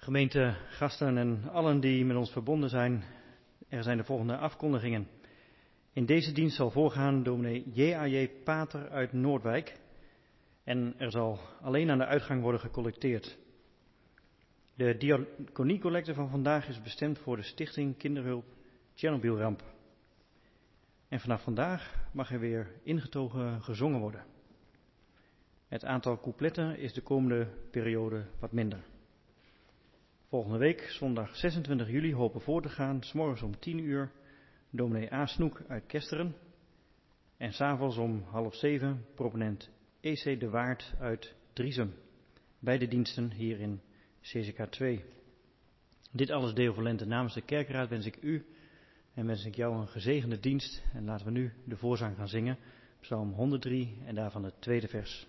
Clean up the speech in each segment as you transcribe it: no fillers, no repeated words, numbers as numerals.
Gemeente, gasten en allen die met ons verbonden zijn, er zijn de volgende afkondigingen. In deze dienst zal voorgaan dominee J.A.J. Pater uit Noordwijk en er zal alleen aan de uitgang worden gecollecteerd. De diaconiecollecte van vandaag is bestemd voor de Stichting Kinderhulp Tsjernobylramp. En vanaf vandaag mag er weer ingetogen gezongen worden. Het aantal coupletten is de komende periode wat minder. Volgende week, zondag 26 juli, hopen voor te gaan, 's morgens om 10 uur, dominee A. Snoek uit Kesteren. En 's avonds om 6:30, proponent E.C. de Waard uit Driesem. Beide diensten hier in CCK 2. Dit alles Deo volente namens de kerkraad wens ik u en wens ik jou een gezegende dienst. En laten we nu de voorzang gaan zingen. Psalm 103 en daarvan het tweede vers.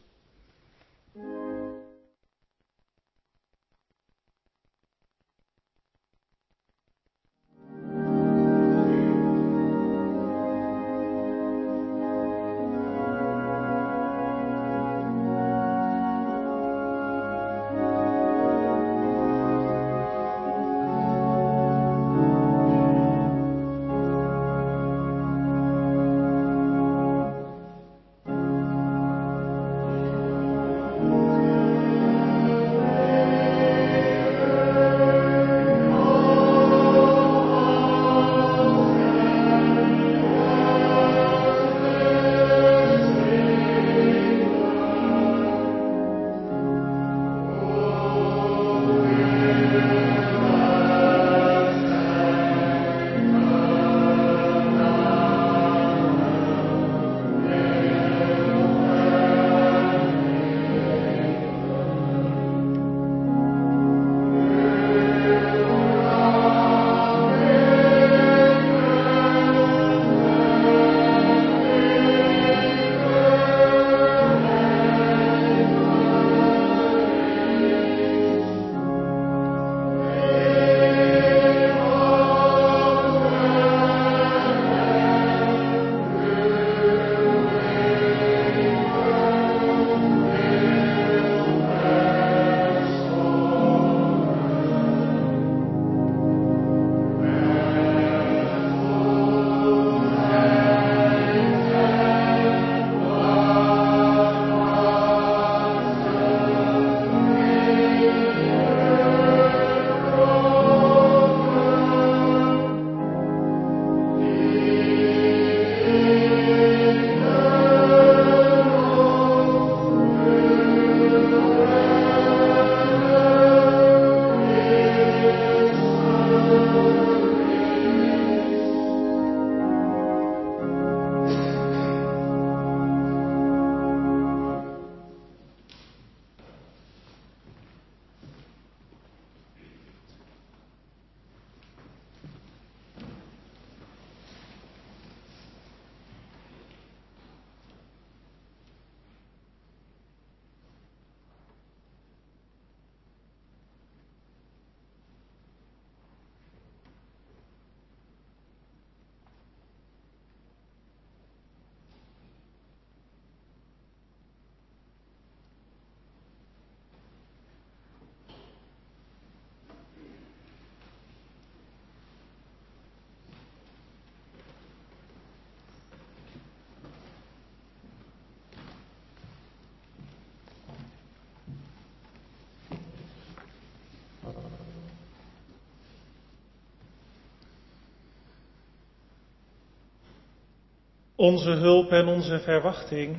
Onze hulp en onze verwachting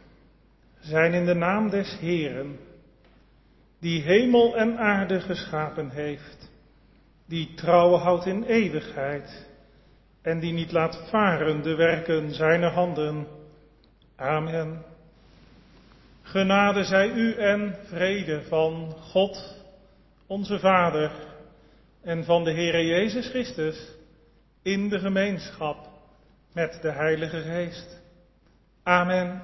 zijn in de naam des Heeren, die hemel en aarde geschapen heeft, die trouw houdt in eeuwigheid en die niet laat varen de werken zijner handen. Amen. Genade zij u en vrede van God, onze Vader, en van de Heere Jezus Christus in de gemeenschap met de Heilige Geest. Amen.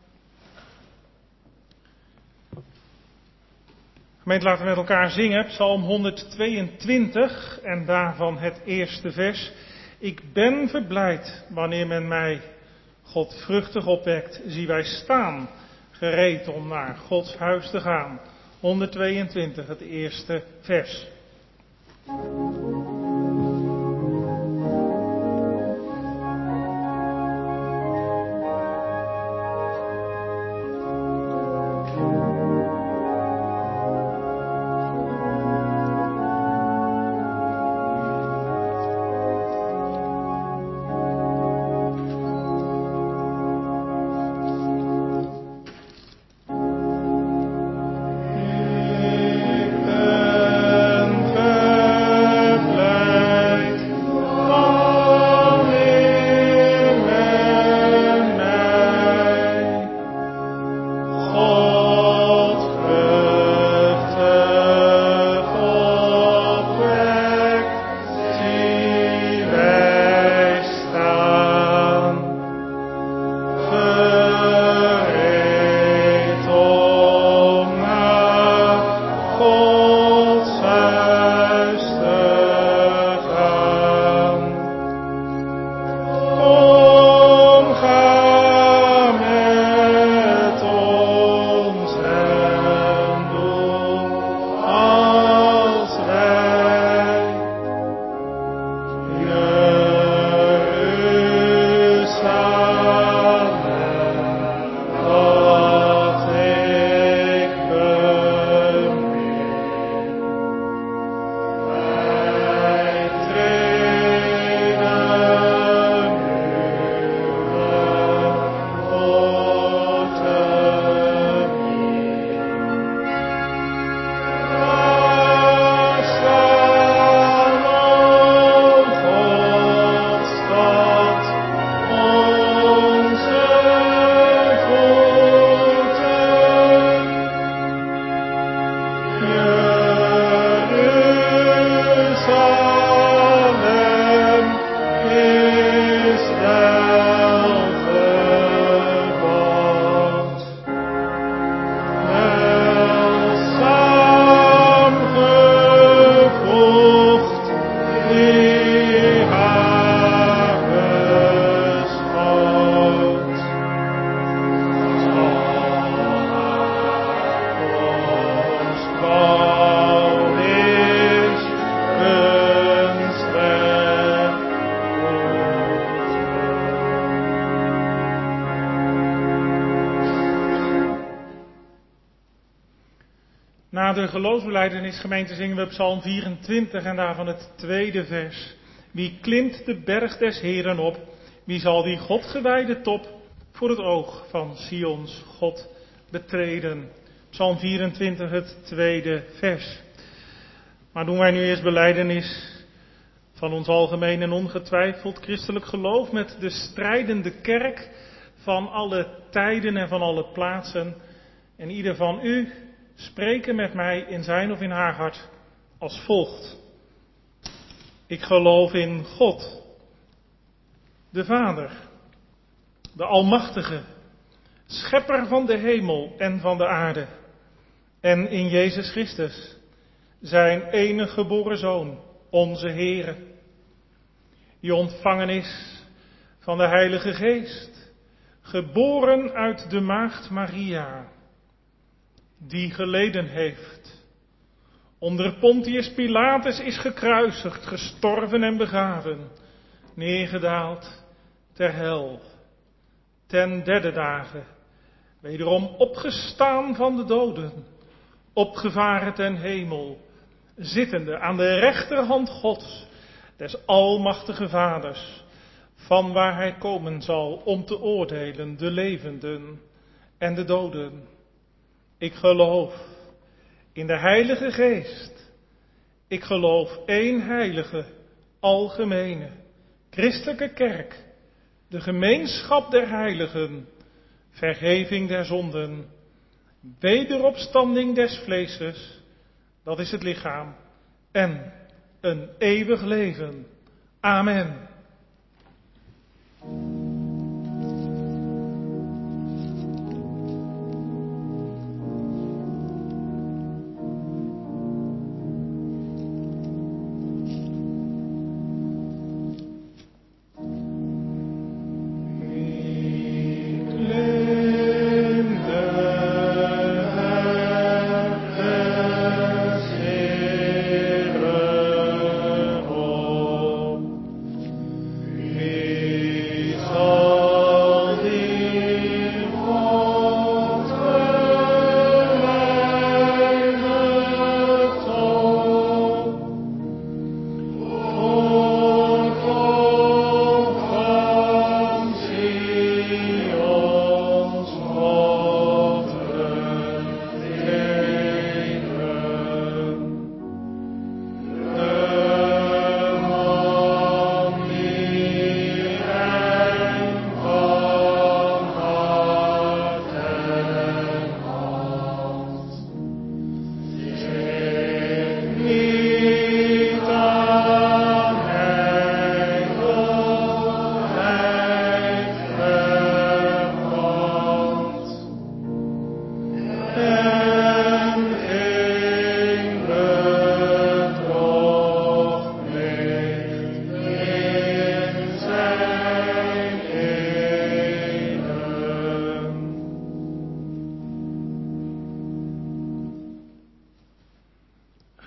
Gemeente, laten we met elkaar zingen, Psalm 122 en daarvan het eerste vers. Ik ben verblijd wanneer men mij godvruchtig opwekt. Zie, wij staan gereed om naar Gods huis te gaan. 122, het eerste vers. Na de geloofsbelijdenisgemeente zingen we Psalm 24 en daarvan het tweede vers. Wie klimt de berg des Heeren op, wie zal die Godgewijde top voor het oog van Sions God betreden. Psalm 24, het tweede vers. Maar doen wij nu eerst belijdenis van ons algemeen en ongetwijfeld christelijk geloof met de strijdende kerk van alle tijden en van alle plaatsen. En ieder van u spreken met mij in zijn of in haar hart als volgt. Ik geloof in God, de Vader, de Almachtige, Schepper van de hemel en van de aarde. En in Jezus Christus, zijn enige geboren Zoon, onze Heere, die ontvangen is van de Heilige Geest, geboren uit de maagd Maria, die geleden heeft, onder Pontius Pilatus is gekruisigd, gestorven en begraven, neergedaald ter hel, ten derde dagen, wederom opgestaan van de doden, opgevaren ten hemel, zittende aan de rechterhand Gods, des almachtige Vaders, van waar hij komen zal om te oordelen de levenden en de doden. Ik geloof in de Heilige Geest. Ik geloof één heilige, algemene, christelijke kerk, de gemeenschap der heiligen, vergeving der zonden, wederopstanding des vleeses, dat is het lichaam, en een eeuwig leven. Amen.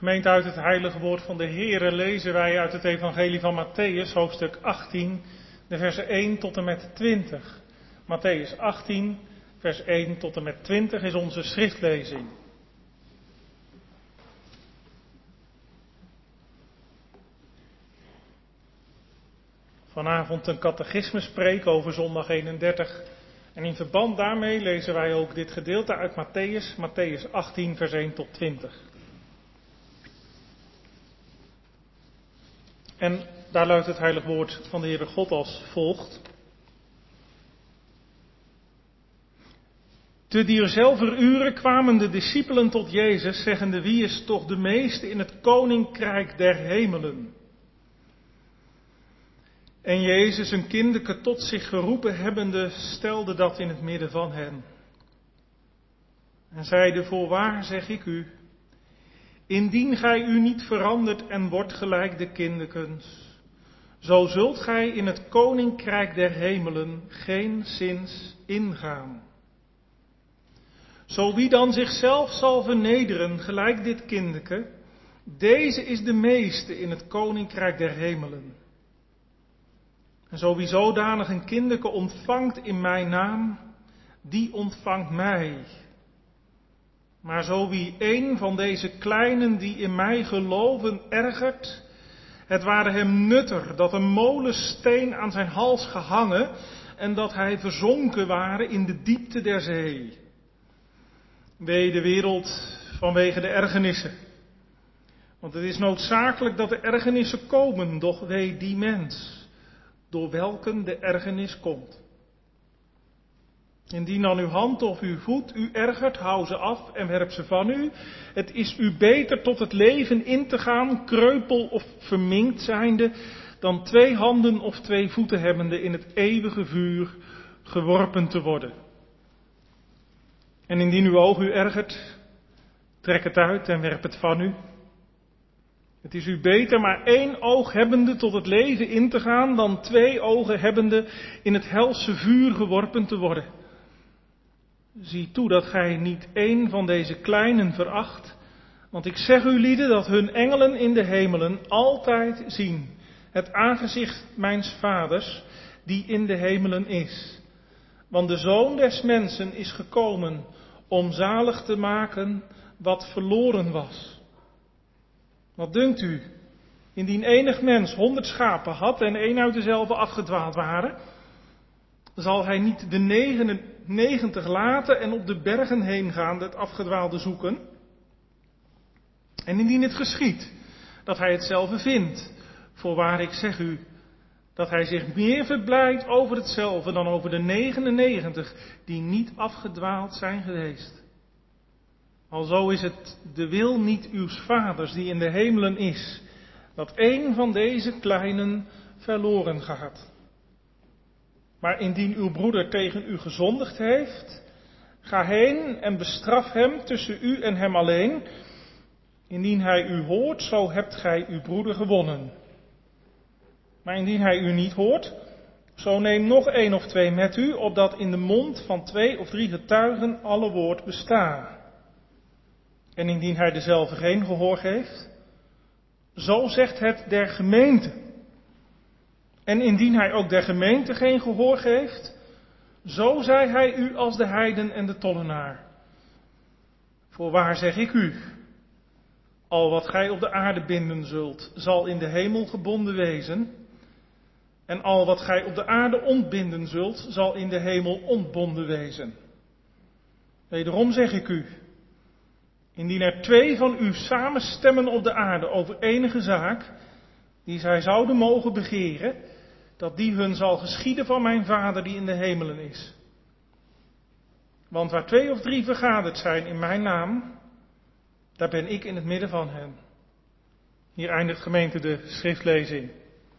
Gemeente, uit het heilige woord van de Heere lezen wij uit het evangelie van Mattheüs, hoofdstuk 18, de versen 1 tot en met 20. Mattheüs 18, vers 1 tot en met 20 is onze schriftlezing. Vanavond een catechismespreek over zondag 31. En in verband daarmee lezen wij ook dit gedeelte uit Mattheüs 18, vers 1 tot 20. En daar luidt het heilig woord van de Heere God als volgt. Te diezelfder uren kwamen de discipelen tot Jezus, zeggende: wie is toch de meeste in het koninkrijk der hemelen? En Jezus, een kindeke tot zich geroepen hebbende, stelde dat in het midden van hen. En zeide: voorwaar zeg ik u, indien gij u niet verandert en wordt gelijk de kindekens, zo zult gij in het koninkrijk der hemelen geenszins ingaan. Zo wie dan zichzelf zal vernederen, gelijk dit kindeke, deze is de meeste in het koninkrijk der hemelen. En zo wie zodanig een kindeke ontvangt in mijn naam, die ontvangt mij. Maar zo wie een van deze kleinen die in mij geloven ergert, het ware hem nutter dat een molensteen aan zijn hals gehangen en dat hij verzonken ware in de diepte der zee. Wee de wereld vanwege de ergernissen. Want het is noodzakelijk dat de ergernissen komen, doch wee die mens door welken de ergernis komt. Indien dan uw hand of uw voet u ergert, hou ze af en werp ze van u. Het is u beter tot het leven in te gaan, kreupel of verminkt zijnde, dan 2 handen of 2 voeten hebbende in het eeuwige vuur geworpen te worden. En indien uw oog u ergert, trek het uit en werp het van u. Het is u beter maar 1 oog hebbende tot het leven in te gaan, dan 2 ogen hebbende in het helse vuur geworpen te worden. Zie toe dat gij niet 1 van deze kleinen veracht, want ik zeg u lieden dat hun engelen in de hemelen altijd zien het aangezicht mijns vaders die in de hemelen is. Want de Zoon des mensen is gekomen om zalig te maken wat verloren was. Wat dunkt u, indien enig mens 100 schapen had en 1 uit dezelfde afgedwaald waren, zal hij niet de 99 laten en op de bergen heen gaan het afgedwaalde zoeken? En indien het geschiedt dat hij hetzelfde vindt, voorwaar ik zeg u, dat hij zich meer verblijdt over hetzelfde dan over de 99 die niet afgedwaald zijn geweest. Alzo is het de wil niet uws vaders die in de hemelen is, dat 1 van deze kleinen verloren gaat. Maar indien uw broeder tegen u gezondigd heeft, ga heen en bestraf hem tussen u en hem alleen. Indien hij u hoort, zo hebt gij uw broeder gewonnen. Maar indien hij u niet hoort, zo neem nog 1 of 2 met u, opdat in de mond van 2 of 3 getuigen alle woord bestaat. En indien hij dezelfde geen gehoor geeft, zo zegt het der gemeente. En indien hij ook der gemeente geen gehoor geeft, zo zij hij u als de heiden en de tollenaar. Voorwaar zeg ik u, al wat gij op de aarde binden zult, zal in de hemel gebonden wezen. En al wat gij op de aarde ontbinden zult, zal in de hemel ontbonden wezen. Wederom zeg ik u, indien er 2 van u samenstemmen op de aarde over enige zaak, die zij zouden mogen begeren, dat die hun zal geschieden van mijn Vader die in de hemelen is. Want waar 2 of 3 vergaderd zijn in mijn naam, daar ben ik in het midden van hen. Hier eindigt gemeente de schriftlezing.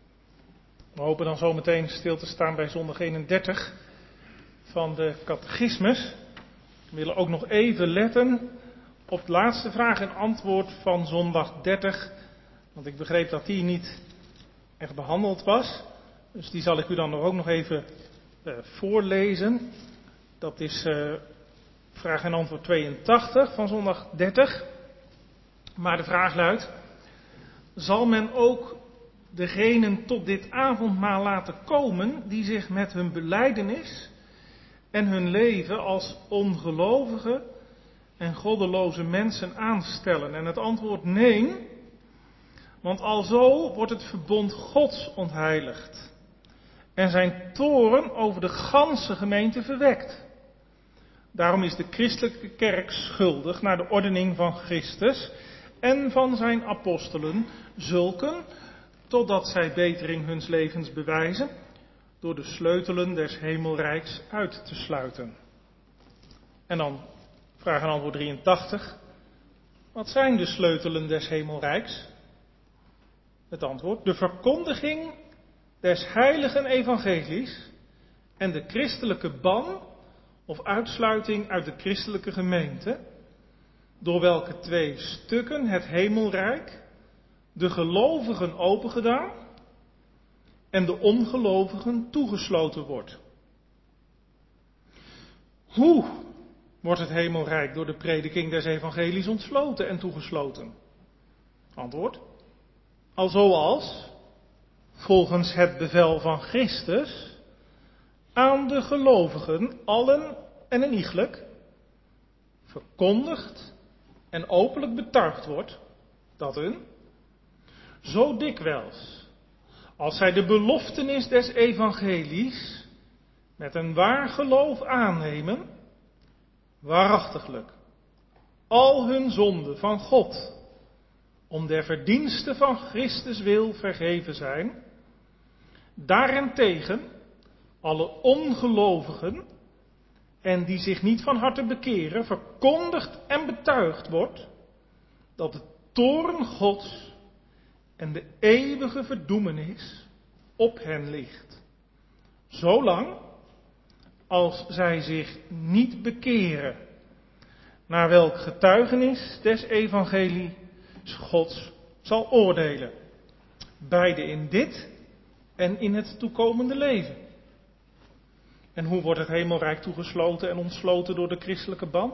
We hopen dan zo meteen stil te staan bij zondag 31 van de catechismus. We willen ook nog even letten op de laatste vraag en antwoord van zondag 30. Want ik begreep dat die niet echt behandeld was. Dus die zal ik u dan ook nog even voorlezen. Dat is vraag en antwoord 82 van zondag 30. Maar de vraag luidt, zal men ook degenen tot dit avondmaal laten komen die zich met hun belijdenis en hun leven als ongelovige en goddeloze mensen aanstellen? En het antwoord nee, want alzo wordt het verbond Gods ontheiligd en zijn toorn over de ganse gemeente verwekt. Daarom is de christelijke kerk schuldig naar de ordening van Christus en van zijn apostelen zulken, totdat zij betering huns levens bewijzen, door de sleutelen des hemelrijks uit te sluiten. En dan vraag en antwoord 83. Wat zijn de sleutelen des hemelrijks? Het antwoord: de verkondiging des heiligen evangelies en de christelijke ban of uitsluiting uit de christelijke gemeente, door welke twee stukken het hemelrijk de gelovigen opengedaan en de ongelovigen toegesloten wordt. Hoe wordt het hemelrijk door de prediking des evangelies ontsloten en toegesloten? Antwoord: alzoals, volgens het bevel van Christus, aan de gelovigen allen en een iegelijk verkondigd en openlijk betuigd wordt dat hun, zo dikwijls als zij de beloftenis des evangelies met een waar geloof aannemen, waarachtiglijk al hun zonden van God om der verdienste van Christus wil vergeven zijn, daarentegen alle ongelovigen en die zich niet van harte bekeren, verkondigd en betuigd wordt dat de toorn Gods en de eeuwige verdoemenis op hen ligt, zolang als zij zich niet bekeren, naar welk getuigenis des evangelie Gods zal oordelen, beide in dit en in het toekomende leven. En hoe wordt het hemelrijk toegesloten en ontsloten door de christelijke ban?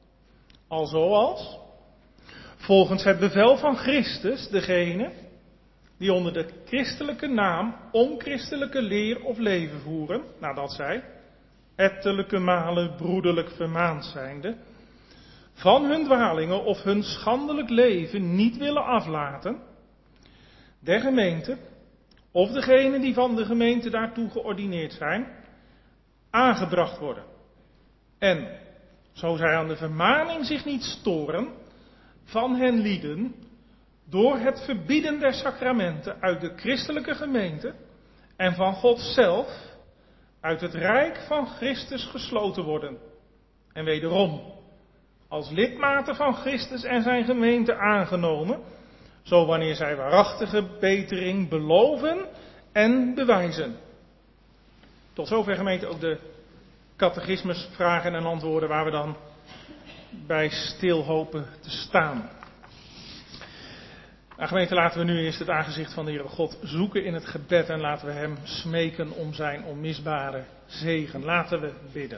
Alzoals, volgens het bevel van Christus, degene die onder de christelijke naam onchristelijke leer of leven voeren, nadat zij, ettelijke malen broederlijk vermaand zijnde, van hun dwalingen of hun schandelijk leven niet willen aflaten, der gemeente, of degenen die van de gemeente daartoe geordineerd zijn, aangebracht worden. En, zo zij aan de vermaning zich niet storen, van hen lieden, door het verbieden der sacramenten uit de christelijke gemeente en van God zelf, uit het rijk van Christus gesloten worden. En wederom, als lidmaten van Christus en zijn gemeente aangenomen, zo wanneer zij waarachtige betering beloven en bewijzen. Tot zover, gemeente, ook de catechismusvragen en antwoorden waar we dan bij stil hopen te staan. Nou, gemeente, laten we nu eerst het aangezicht van de Heere God zoeken in het gebed en laten we hem smeken om zijn onmisbare zegen. Laten we bidden.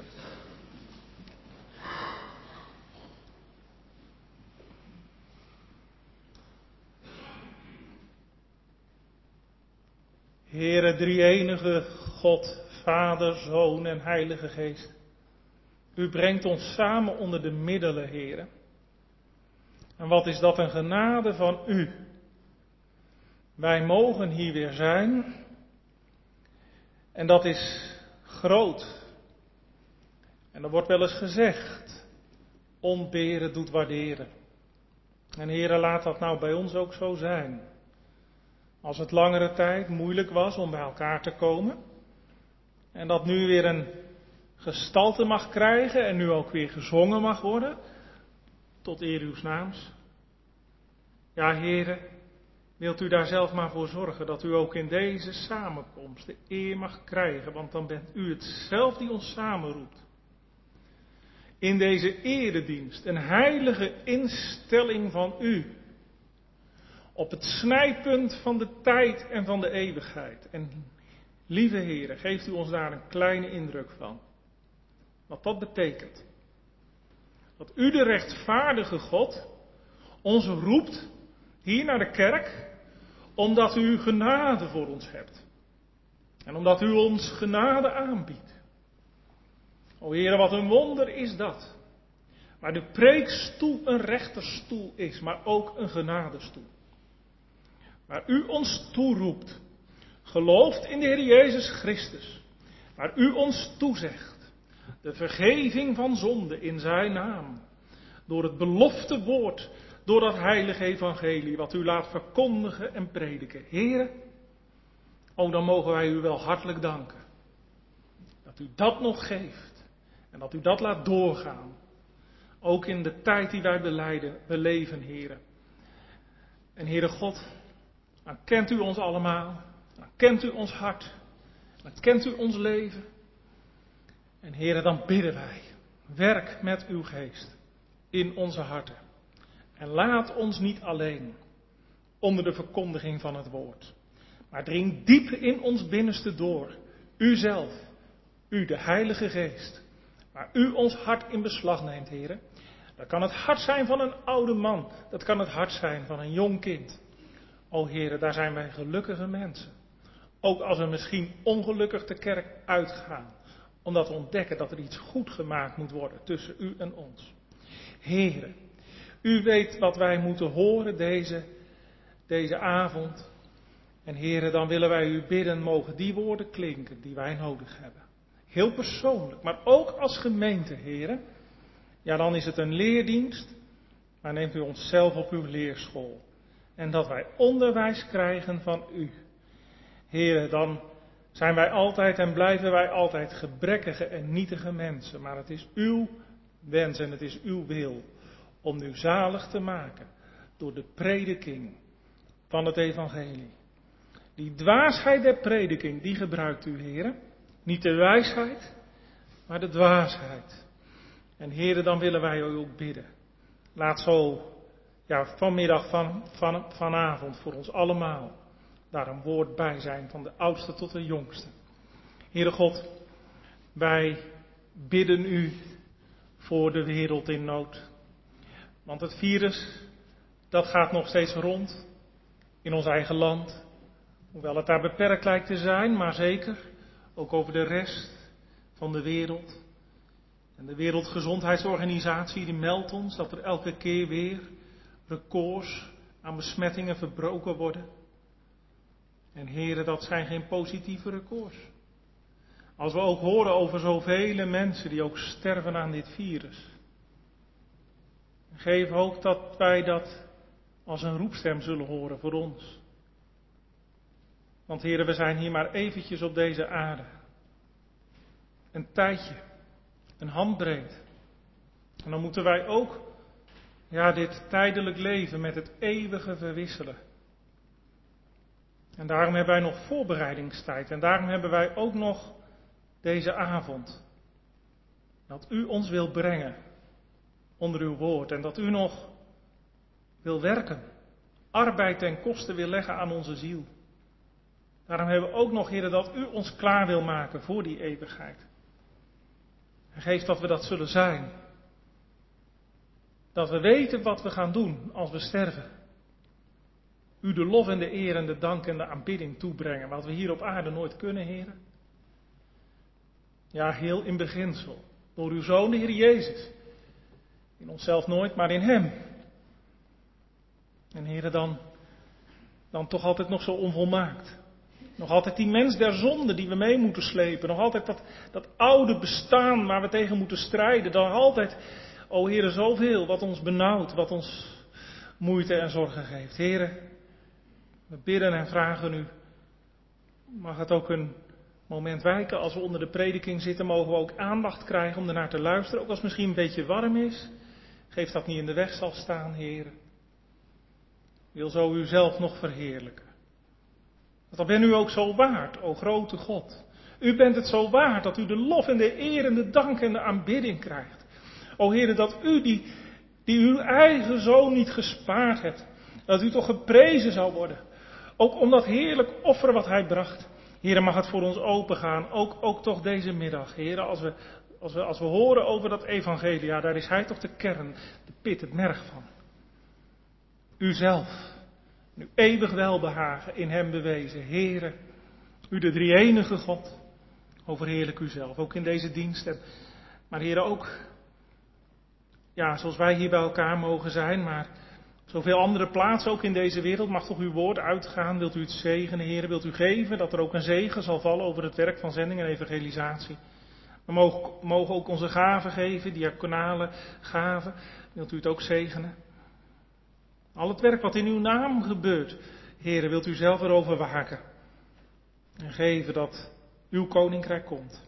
Heere, drie-enige God, Vader, Zoon en Heilige Geest. U brengt ons samen onder de middelen, Heere. En wat is dat een genade van u. Wij mogen hier weer zijn. En dat is groot. En er wordt wel eens gezegd, ontberen doet waarderen. En Heere, laat dat nou bij ons ook zo zijn. Als het langere tijd moeilijk was om bij elkaar te komen. En dat nu weer een gestalte mag krijgen en nu ook weer gezongen mag worden. Tot eer uws naams. Ja, Heere, wilt u daar zelf maar voor zorgen dat u ook in deze samenkomst de eer mag krijgen. Want dan bent u het zelf die ons samenroept. In deze eredienst, een heilige instelling van u. Op het snijpunt van de tijd en van de eeuwigheid. En lieve Heere, geeft u ons daar een kleine indruk van. Wat dat betekent. Dat u de rechtvaardige God ons roept hier naar de kerk, omdat u genade voor ons hebt. En omdat u ons genade aanbiedt. O Heere, wat een wonder is dat. Waar de preekstoel een rechterstoel is, maar ook een genadestoel. Waar u ons toeroept, gelooft in de Heer Jezus Christus. Waar u ons toezegt, de vergeving van zonde in zijn naam. Door het belofte woord, door dat heilige evangelie, wat u laat verkondigen en prediken. Heere, o dan mogen wij u wel hartelijk danken. Dat u dat nog geeft. En dat u dat laat doorgaan. Ook in de tijd die wij beleven, Heere. En Heere God, dan kent u ons allemaal. Dan kent u ons hart. Dan kent u ons leven. En Heere, dan bidden wij. Werk met uw geest in onze harten. En laat ons niet alleen onder de verkondiging van het woord. Maar dring diep in ons binnenste door. U zelf, u de Heilige Geest. Waar u ons hart in beslag neemt, Heere. Dat kan het hart zijn van een oude man. Dat kan het hart zijn van een jong kind. O Heere, daar zijn wij gelukkige mensen. Ook als we misschien ongelukkig de kerk uitgaan. Omdat we ontdekken dat er iets goed gemaakt moet worden tussen u en ons. Heere, u weet wat wij moeten horen deze avond. En Heere, dan willen wij u bidden, mogen die woorden klinken die wij nodig hebben. Heel persoonlijk, maar ook als gemeente, Heere. Ja, dan is het een leerdienst, maar neemt u onszelf op uw leerschool. En dat wij onderwijs krijgen van u. Heere, dan zijn wij altijd en blijven wij altijd gebrekkige en nietige mensen. Maar het is uw wens en het is uw wil om u zalig te maken door de prediking van het evangelie. Die dwaasheid der prediking, die gebruikt u, Heere. Niet de wijsheid, maar de dwaasheid. En Heere, dan willen wij u ook bidden. Laat zo, vanmiddag, vanavond voor ons allemaal daar een woord bij zijn, van de oudste tot de jongste. Heere God, wij bidden u voor de wereld in nood. Want het virus, dat gaat nog steeds rond in ons eigen land. Hoewel het daar beperkt lijkt te zijn, maar zeker ook over de rest van de wereld. En de Wereldgezondheidsorganisatie die meldt ons dat er elke keer weer records aan besmettingen verbroken worden. En heren, dat zijn geen positieve records. Als we ook horen over zoveel mensen die ook sterven aan dit virus. Geef ook dat wij dat als een roepstem zullen horen voor ons. Want heren, we zijn hier maar eventjes op deze aarde. Een tijdje, een handbreed. En dan moeten wij ook, dit tijdelijk leven met het eeuwige verwisselen. En daarom hebben wij nog voorbereidingstijd. En daarom hebben wij ook nog deze avond. Dat u ons wil brengen onder uw woord. En dat u nog wil werken. Arbeid ten koste wil leggen aan onze ziel. Daarom hebben we ook nog, heren, dat u ons klaar wil maken voor die eeuwigheid. En geef dat we dat zullen zijn. Dat we weten wat we gaan doen als we sterven. U de lof en de eer en de dank en de aanbidding toebrengen. Wat we hier op aarde nooit kunnen, heren. Ja, heel in beginsel. Door uw Zoon, de Heer Jezus. In onszelf nooit, maar in Hem. En heren, dan toch altijd nog zo onvolmaakt. Nog altijd die mens der zonde die we mee moeten slepen. Nog altijd dat oude bestaan waar we tegen moeten strijden. Dan altijd, o heren, zoveel wat ons benauwt, wat ons moeite en zorgen geeft. Heren, we bidden en vragen u, mag het ook een moment wijken als we onder de prediking zitten, mogen we ook aandacht krijgen om ernaar te luisteren. Ook als het misschien een beetje warm is, geef dat niet in de weg zal staan, heren. Wil zo u zelf nog verheerlijken. Want dan bent u ook zo waard, o grote God. U bent het zo waard dat u de lof en de eer en de dank en de aanbidding krijgt. O heren, dat u die uw eigen Zoon niet gespaard hebt, dat u toch geprezen zou worden. Ook om dat heerlijk offer wat hij bracht. Heren, mag het voor ons opengaan, ook toch deze middag. Heren, als we horen over dat evangelie, daar is hij toch de kern, de pit, het merg van. uzelf, uw eeuwig welbehagen in hem bewezen. Heere, u de drie-enige God, overheerlijk uzelf, ook in deze dienst. Maar Heere ook, ja, zoals wij hier bij elkaar mogen zijn, maar zoveel andere plaatsen ook in deze wereld, mag toch uw woord uitgaan. Wilt u het zegenen, Heere, wilt u geven dat er ook een zegen zal vallen over het werk van zending en evangelisatie. We mogen ook onze gaven geven, diaconale gaven. Wilt u het ook zegenen? Al het werk wat in uw naam gebeurt, Heere, wilt u zelf erover waken. En geven dat uw koninkrijk komt.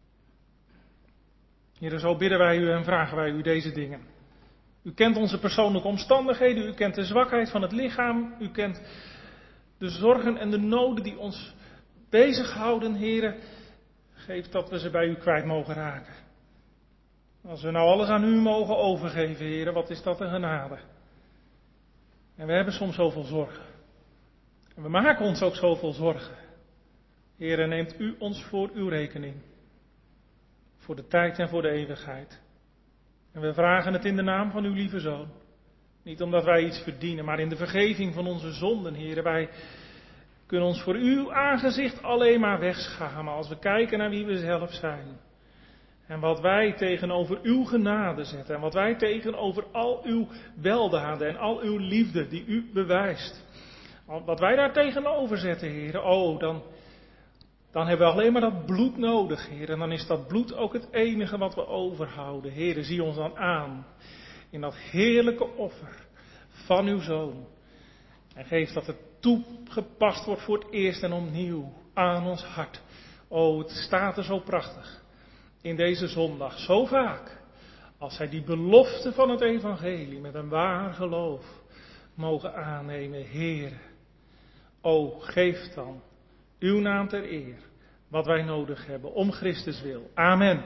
Heere, zo bidden wij u en vragen wij u deze dingen. U kent onze persoonlijke omstandigheden, u kent de zwakheid van het lichaam, u kent de zorgen en de noden die ons bezighouden, Heere. Geef dat we ze bij u kwijt mogen raken. Als we nou alles aan u mogen overgeven, Heere, wat is dat een genade. En we hebben soms zoveel zorgen. En we maken ons ook zoveel zorgen. Heere, neemt u ons voor uw rekening. Voor de tijd en voor de eeuwigheid. En we vragen het in de naam van uw lieve Zoon. Niet omdat wij iets verdienen, maar in de vergeving van onze zonden, Heere. Wij kunnen ons voor uw aangezicht alleen maar wegschamen als we kijken naar wie we zelf zijn. En wat wij tegenover uw genade zetten. En wat wij tegenover al uw weldaden en al uw liefde die u bewijst. Wat wij daar tegenover zetten, Heere. Oh, dan hebben we alleen maar dat bloed nodig, Heer. En dan is dat bloed ook het enige wat we overhouden. Heer, zie ons dan aan in dat heerlijke offer van uw Zoon. En geef dat het toegepast wordt voor het eerst en opnieuw aan ons hart. Oh, het staat er zo prachtig in deze zondag, zo vaak. Als zij die belofte van het evangelie met een waar geloof mogen aannemen, Heer. Oh, geef dan uw naam ter eer, wat wij nodig hebben, om Christus wil. Amen.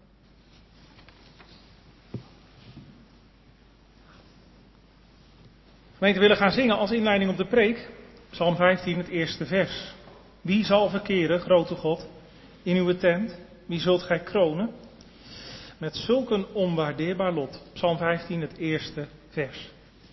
Gemeente, willen gaan zingen als inleiding op de preek. Psalm 15, het eerste vers. Wie zal verkeren, grote God, in uw tent? Wie zult gij kronen? Met zulk een onwaardeerbaar lot. Psalm 15, het eerste vers.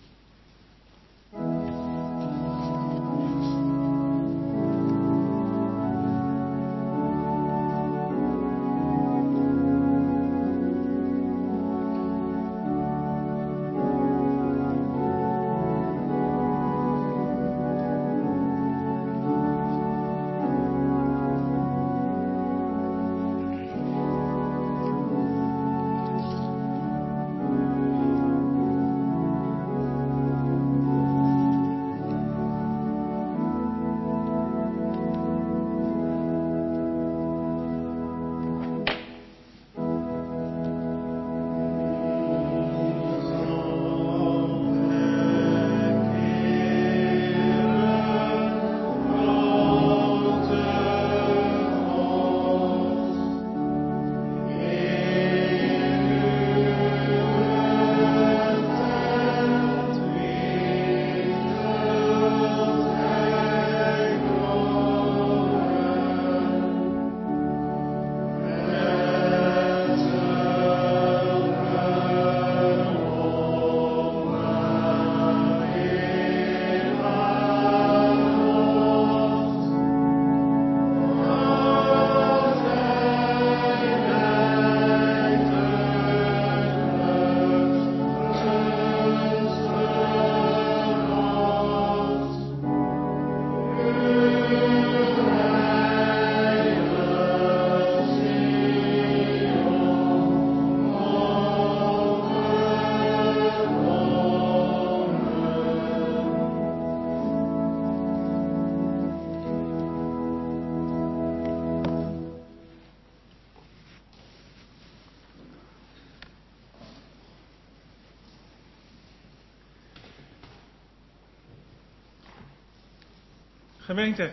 Gemeente,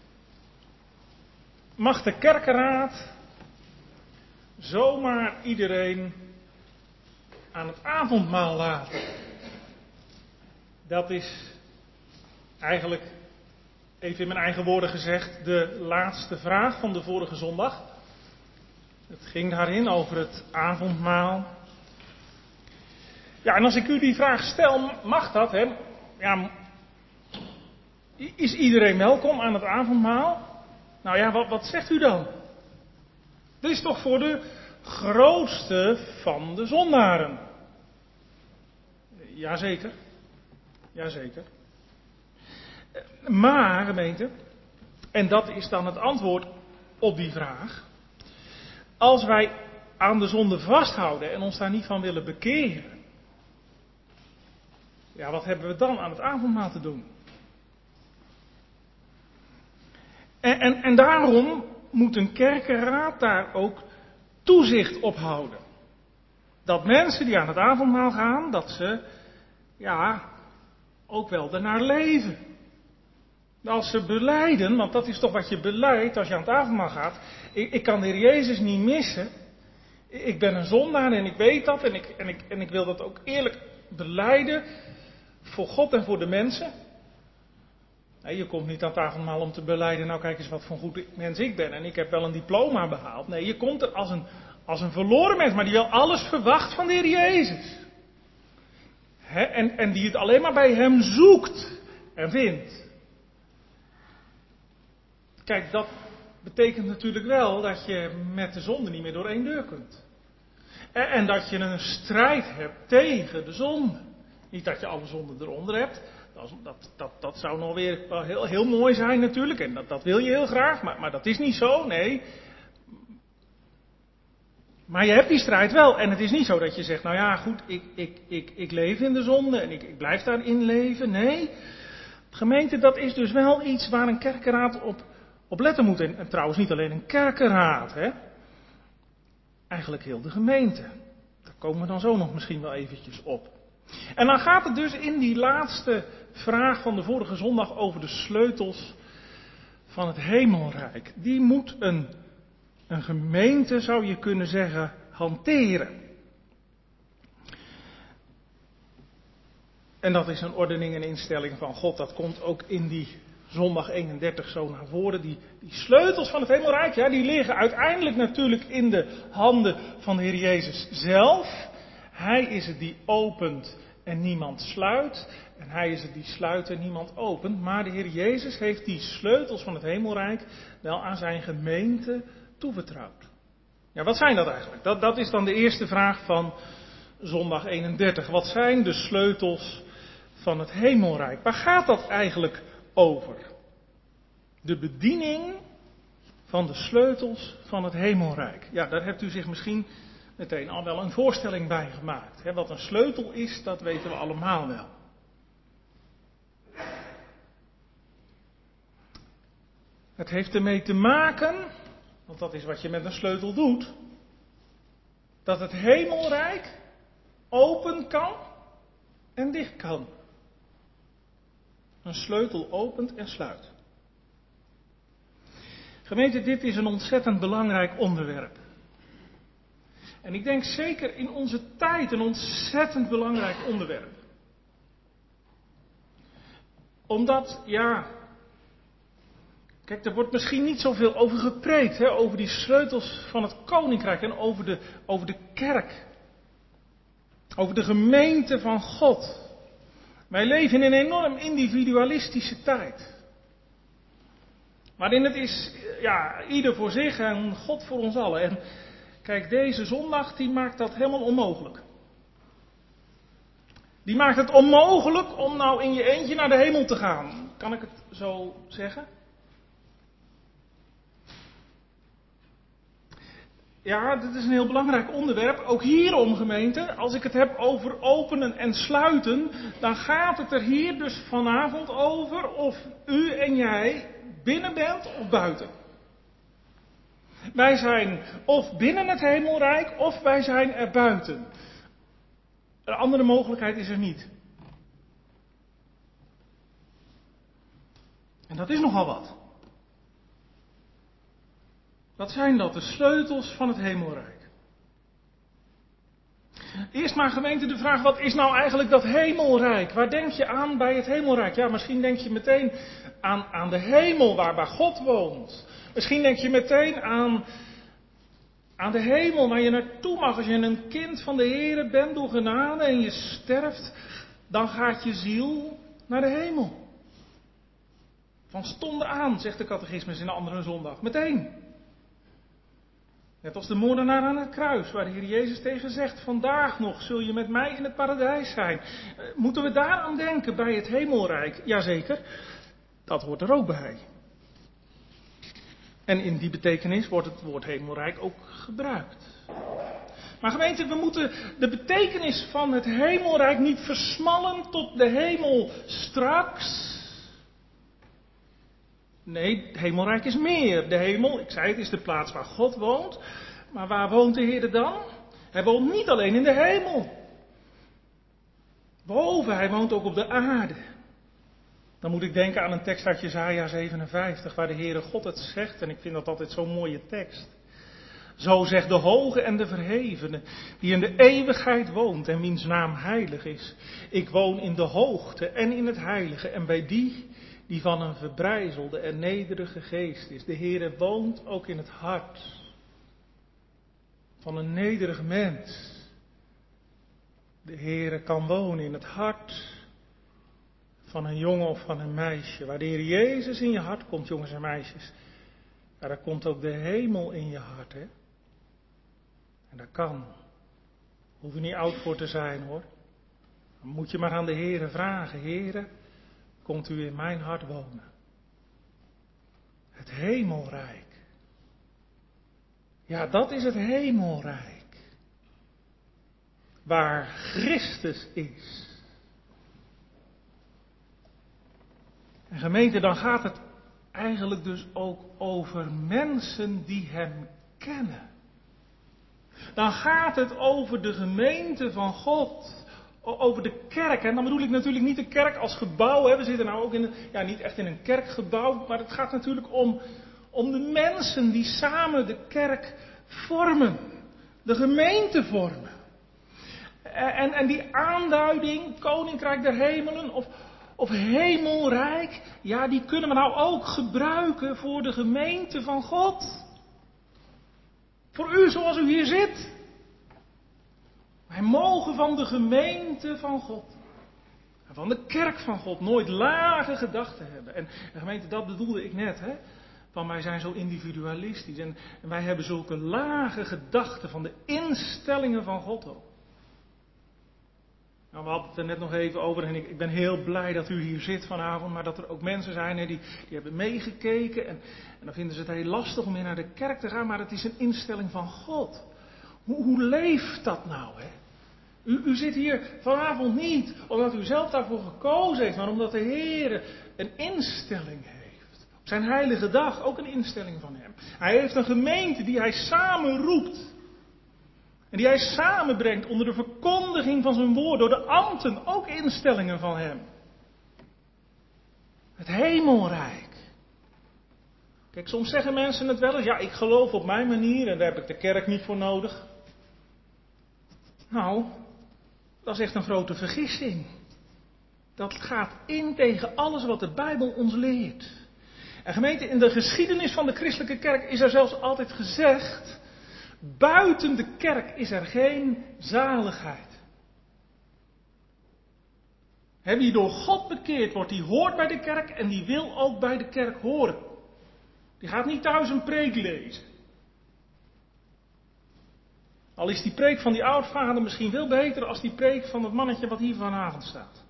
mag de kerkenraad zomaar iedereen aan het avondmaal laten? Dat is eigenlijk, even in mijn eigen woorden gezegd, de laatste vraag van de vorige zondag. Het ging daarin over het avondmaal. Ja, en als ik u die vraag stel, mag dat, hè? ja, is iedereen welkom aan het avondmaal? Nou ja, wat zegt u dan? Dit is toch voor de grootste van de zondaren? Jazeker. Jazeker. Maar, gemeente, en dat is dan het antwoord op die vraag. Als wij aan de zonde vasthouden en ons daar niet van willen bekeren. Ja, wat hebben we dan aan het avondmaal te doen? En daarom moet een kerkenraad daar ook toezicht op houden. Dat mensen die aan het avondmaal gaan, dat ze, ja, ook wel daarnaar leven. Als ze belijden, want dat is toch wat je belijdt als je aan het avondmaal gaat. Ik kan de Heer Jezus niet missen. Ik ben een zondaar en ik weet dat en ik wil dat ook eerlijk belijden voor God en voor de mensen. Nee, je komt niet aan het avondmaal om te belijden, nou kijk eens wat voor een goed mens ik ben en ik heb wel een diploma behaald. Nee, je komt er als een verloren mens, maar die wel alles verwacht van de Heer Jezus. En die het alleen maar bij Hem zoekt en vindt. Kijk, dat betekent natuurlijk wel dat je met de zonde niet meer door één deur kunt. En dat je een strijd hebt tegen de zonde. Niet dat je alle zonden eronder hebt. Dat zou nog weer wel heel, heel mooi zijn natuurlijk. En dat wil je heel graag. Maar dat is niet zo, nee. Maar je hebt die strijd wel. En het is niet zo dat je zegt, nou ja goed, ik leef in de zonde en ik blijf daarin leven. Nee, gemeente, dat is dus wel iets waar een kerkenraad op letten moet. En trouwens niet alleen een kerkenraad, hè. Eigenlijk heel de gemeente. Daar komen we dan zo nog misschien wel eventjes op. En dan gaat het dus in die laatste vraag van de vorige zondag over de sleutels van het hemelrijk. Die moet een gemeente, zou je kunnen zeggen, hanteren. En dat is een ordening en instelling van God. Dat komt ook in die zondag 31 zo naar voren. Die sleutels van het hemelrijk, ja, die liggen uiteindelijk natuurlijk in de handen van de Heer Jezus zelf. Hij is het die opent en niemand sluit. En hij is het die sluit en niemand opent. Maar de Heer Jezus heeft die sleutels van het hemelrijk wel aan zijn gemeente toevertrouwd. Ja, wat zijn dat eigenlijk? Dat is dan de eerste vraag van zondag 31. Wat zijn de sleutels van het hemelrijk? Waar gaat dat eigenlijk over? De bediening van de sleutels van het hemelrijk. Ja, daar hebt u zich misschien meteen al wel een voorstelling bij gemaakt. Wat een sleutel is, dat weten we allemaal wel. Het heeft ermee te maken, want dat is wat je met een sleutel doet, dat het hemelrijk open kan en dicht kan. Een sleutel opent en sluit. Gemeente, dit is een ontzettend belangrijk onderwerp. En ik denk zeker in onze tijd een ontzettend belangrijk onderwerp. Omdat, ja, kijk, er wordt misschien niet zoveel over gepreekt, over die sleutels van het koninkrijk en over de kerk. Over de gemeente van God. Wij leven in een enorm individualistische tijd. Waarin het is, ja, ieder voor zich en God voor ons allen. En kijk, deze zondag die maakt dat helemaal onmogelijk. Die maakt het onmogelijk om nou in je eentje naar de hemel te gaan. Kan ik het zo zeggen? Ja, dit is een heel belangrijk onderwerp. Ook hierom, gemeente, als ik het heb over openen en sluiten, dan gaat het er hier dus vanavond over of u en jij binnen bent of buiten. Wij zijn of binnen het hemelrijk of wij zijn er buiten. Een andere mogelijkheid is er niet. En dat is nogal wat. Wat zijn dat? De sleutels van het hemelrijk. Eerst maar, gemeente, de vraag, wat is nou eigenlijk dat hemelrijk? Waar denk je aan bij het hemelrijk? Ja, misschien denk je meteen aan de hemel waar God woont. Misschien denk je meteen aan de hemel waar je naartoe mag. Als je een kind van de Heere bent door genade en je sterft, dan gaat je ziel naar de hemel. Van stonden aan, zegt de catechismus in de andere zondag. Meteen. Net als de moordenaar aan het kruis, waar de Heer Jezus tegen zegt, vandaag nog zul je met mij in het paradijs zijn. Moeten we daaraan denken bij het hemelrijk? Jazeker, dat hoort er ook bij. En in die betekenis wordt het woord hemelrijk ook gebruikt. Maar gemeente, we moeten de betekenis van het hemelrijk niet versmallen tot de hemel straks. Nee, het hemelrijk is meer. De hemel, ik zei het, is de plaats waar God woont. Maar waar woont de Heer dan? Hij woont niet alleen in de hemel. Boven, hij woont ook op de aarde. Dan moet ik denken aan een tekst uit Jesaja 57, waar de Heere God het zegt. En ik vind dat altijd zo'n mooie tekst. Zo zegt de hoge en de verhevene, die in de eeuwigheid woont en wiens naam heilig is. Ik woon in de hoogte en in het heilige en bij die van een verbrijzelde en nederige geest is. De Heere woont ook in het hart van een nederig mens. De Heere kan wonen in het hart van een jongen of van een meisje. Waar de Heer Jezus in je hart komt, jongens en meisjes, daar komt ook de hemel in je hart, hè. En dat kan. Hoef je niet oud voor te zijn, hoor. Dan moet je maar aan de Heere vragen. Heere, komt u in mijn hart wonen? Het hemelrijk. Ja, dat is het hemelrijk. Waar Christus is. En gemeente, dan gaat het eigenlijk dus ook over mensen die hem kennen. Dan gaat het over de gemeente van God. Over de kerk. En dan bedoel ik natuurlijk niet de kerk als gebouw. Hè. We zitten nou ook niet echt in een kerkgebouw. Maar het gaat natuurlijk om de mensen die samen de kerk vormen. De gemeente vormen. En die aanduiding, koninkrijk der hemelen of hemelrijk. Ja, die kunnen we nou ook gebruiken voor de gemeente van God. Voor u zoals u hier zit. Wij mogen van de gemeente van God, en van de kerk van God, nooit lage gedachten hebben. En gemeente, dat bedoelde ik net, hè. Van wij zijn zo individualistisch en wij hebben zulke lage gedachten van de instellingen van God ook. Nou, we hadden het er net nog even over en ik ben heel blij dat u hier zit vanavond, maar dat er ook mensen zijn hè, die hebben meegekeken en dan vinden ze het heel lastig om weer naar de kerk te gaan, maar het is een instelling van God. Hoe leeft dat nou, hè? U zit hier vanavond niet omdat u zelf daarvoor gekozen heeft, maar omdat de Heer een instelling heeft. Op zijn heilige dag ook een instelling van hem. Hij heeft een gemeente die hij samenroept. En die hij samenbrengt onder de verkondiging van zijn woord, door de ambten, ook instellingen van hem. Het hemelrijk. Kijk, soms zeggen mensen het wel eens, ja, ik geloof op mijn manier en daar heb ik de kerk niet voor nodig. Nou, dat is echt een grote vergissing. Dat gaat in tegen alles wat de Bijbel ons leert. En gemeente, in de geschiedenis van de christelijke kerk is er zelfs altijd gezegd, buiten de kerk is er geen zaligheid. Wie door God bekeerd wordt, die hoort bij de kerk en die wil ook bij de kerk horen. Die gaat niet thuis een preek lezen. Al is die preek van die oudvader misschien veel beter als die preek van het mannetje wat hier vanavond staat.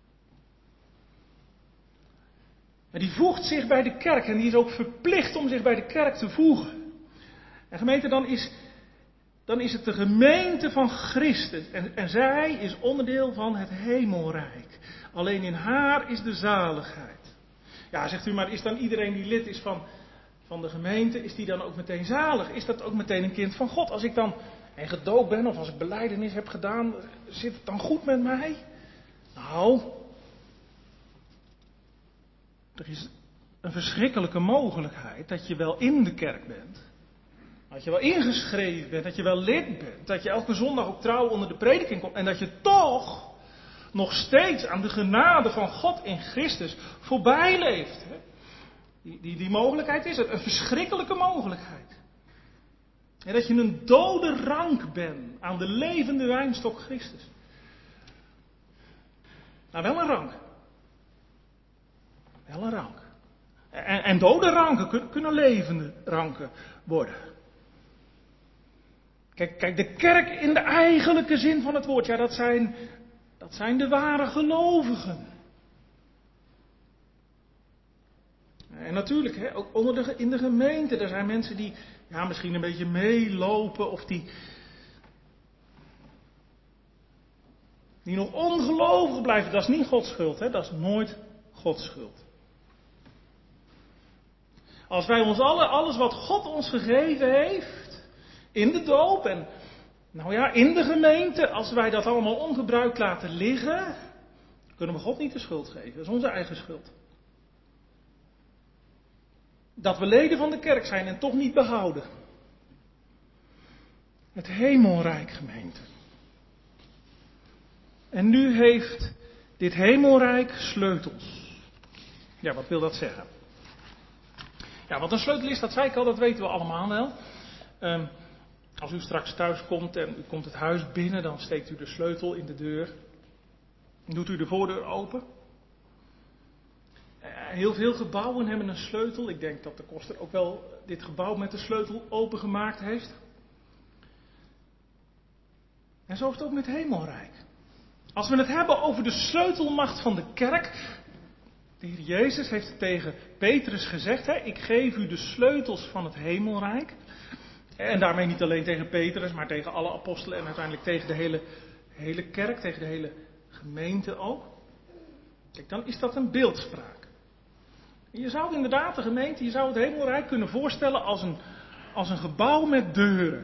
Maar die voegt zich bij de kerk en die is ook verplicht om zich bij de kerk te voegen. En gemeente, dan is het de gemeente van Christus. En zij is onderdeel van het hemelrijk. Alleen in haar is de zaligheid. Ja, zegt u, maar is dan iedereen die lid is van de gemeente, is die dan ook meteen zalig? Is dat ook meteen een kind van God? Als ik dan gedoopt ben of als ik belijdenis heb gedaan, zit het dan goed met mij? Nou, er is een verschrikkelijke mogelijkheid dat je wel in de kerk bent. Dat je wel ingeschreven bent, dat je wel lid bent, dat je elke zondag ook trouw onder de prediking komt en dat je toch nog steeds aan de genade van God in Christus voorbij leeft. Hè? Die mogelijkheid is er, een verschrikkelijke mogelijkheid. En dat je een dode rank bent aan de levende wijnstok Christus. Nou, wel een rank. Wel een rank. En dode ranken kunnen levende ranken worden. Kijk, de kerk in de eigenlijke zin van het woord, ja, dat zijn de ware gelovigen. En natuurlijk, ook in de gemeente, er zijn mensen die misschien een beetje meelopen of die nog ongelovig blijven. Dat is niet Gods schuld, dat is nooit Gods schuld. Als wij alles wat God ons gegeven heeft, in de doop en in de gemeente, als wij dat allemaal ongebruikt laten liggen, kunnen we God niet de schuld geven. Dat is onze eigen schuld. Dat we leden van de kerk zijn en toch niet behouden. Het hemelrijk, gemeente. En nu heeft dit hemelrijk sleutels. Ja, wat wil dat zeggen? Ja, wat een sleutel is, dat zei ik al, dat weten we allemaal wel. Als u straks thuis komt en u komt het huis binnen, dan steekt u de sleutel in de deur. Doet u de voordeur open. Heel veel gebouwen hebben een sleutel. Ik denk dat de koster ook wel dit gebouw met de sleutel opengemaakt heeft. En zo is het ook met het hemelrijk. Als we het hebben over de sleutelmacht van de kerk. De Heer Jezus heeft het tegen Petrus gezegd. Ik geef u de sleutels van het hemelrijk. En daarmee niet alleen tegen Petrus, maar tegen alle apostelen en uiteindelijk tegen de hele kerk, tegen de hele gemeente ook. Kijk, dan is dat een beeldspraak. Je zou inderdaad de gemeente, je zou het hemelrijk kunnen voorstellen als een gebouw met deuren.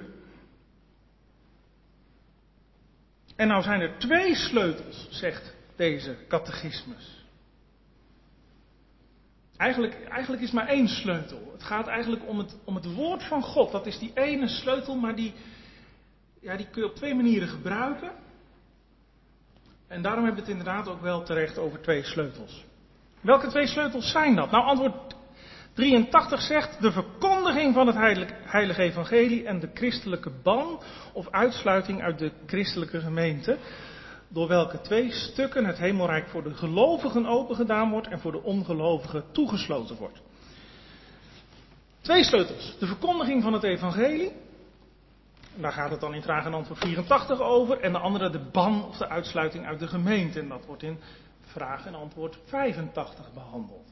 En nou zijn er 2 sleutels, zegt deze catechismus. Eigenlijk is maar 1 sleutel. Het gaat eigenlijk om het woord van God. Dat is die ene sleutel, maar die kun je op 2 manieren gebruiken. En daarom hebben we het inderdaad ook wel terecht over 2 sleutels. Welke 2 sleutels zijn dat? Nou, antwoord 83 zegt de verkondiging van het heilige evangelie en de christelijke ban of uitsluiting uit de christelijke gemeente. Door welke 2 stukken het hemelrijk voor de gelovigen opengedaan wordt en voor de ongelovigen toegesloten wordt. 2 sleutels. De verkondiging van het evangelie. En daar gaat het dan in vraag en antwoord 84 over. En de andere de ban of de uitsluiting uit de gemeente. En dat wordt in vraag en antwoord 85 behandeld.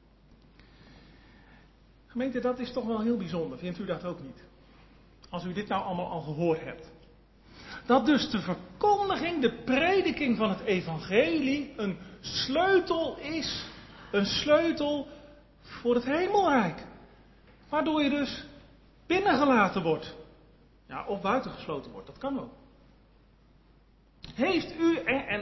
Gemeente, dat is toch wel heel bijzonder. Vindt u dat ook niet? Als u dit nou allemaal al gehoord hebt. Dat dus de verkondiging, de prediking van het evangelie een sleutel is. Een sleutel voor het hemelrijk. Waardoor je dus binnengelaten wordt. Ja, of buitengesloten wordt. Dat kan ook. Heeft u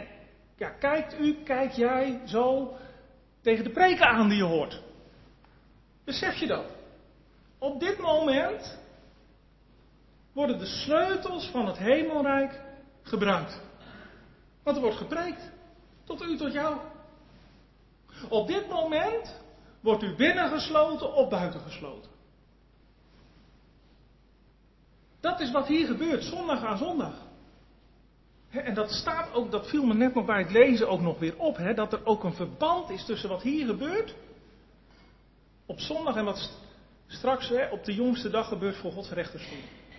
kijk jij zo tegen de preken aan die je hoort? Besef je dat? Op dit moment worden de sleutels van het hemelrijk gebruikt. Want er wordt gepreekt. Tot u, tot jou. Op dit moment wordt u binnengesloten of buitengesloten. Dat is wat hier gebeurt, zondag aan zondag. En dat staat ook, dat viel me net nog bij het lezen ook nog weer op, dat er ook een verband is tussen wat hier gebeurt op zondag en wat straks op de jongste dag gebeurt voor Gods rechterstoel.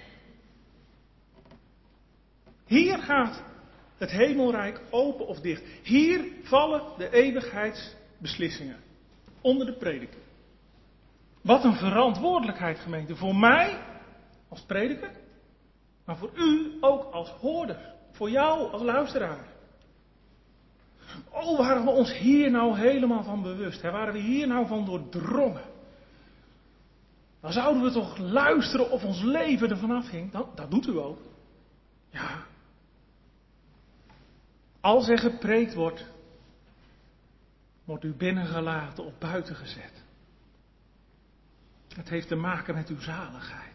Hier gaat het hemelrijk open of dicht. Hier vallen de eeuwigheidsbeslissingen onder de prediker. Wat een verantwoordelijkheid, gemeente. Voor mij als prediker, maar voor u ook als hoorder. Voor jou als luisteraar. Oh, waren we ons hier nou helemaal van bewust? Waren we hier nou van doordrongen? Dan zouden we toch luisteren of ons leven ervan afhing. Dat doet u ook. Ja. Als er gepreekt wordt, wordt u binnengelaten of buiten gezet. Het heeft te maken met uw zaligheid.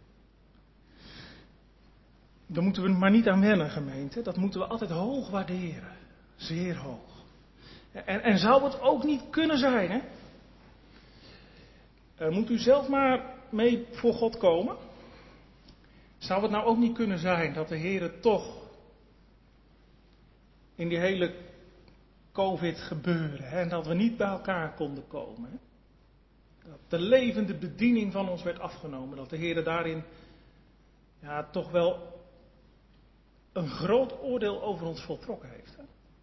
Daar moeten we maar niet aan wennen, gemeente. Dat moeten we altijd hoog waarderen. Zeer hoog. En zou het ook niet kunnen zijn, moet u zelf maar mee voor God komen. Zou het nou ook niet kunnen zijn dat de Heer toch in die hele COVID gebeuren. Hè, en dat we niet bij elkaar konden komen. Hè. Dat de levende bediening van ons werd afgenomen. Dat de Heer daarin toch wel een groot oordeel over ons voltrokken heeft. Hè.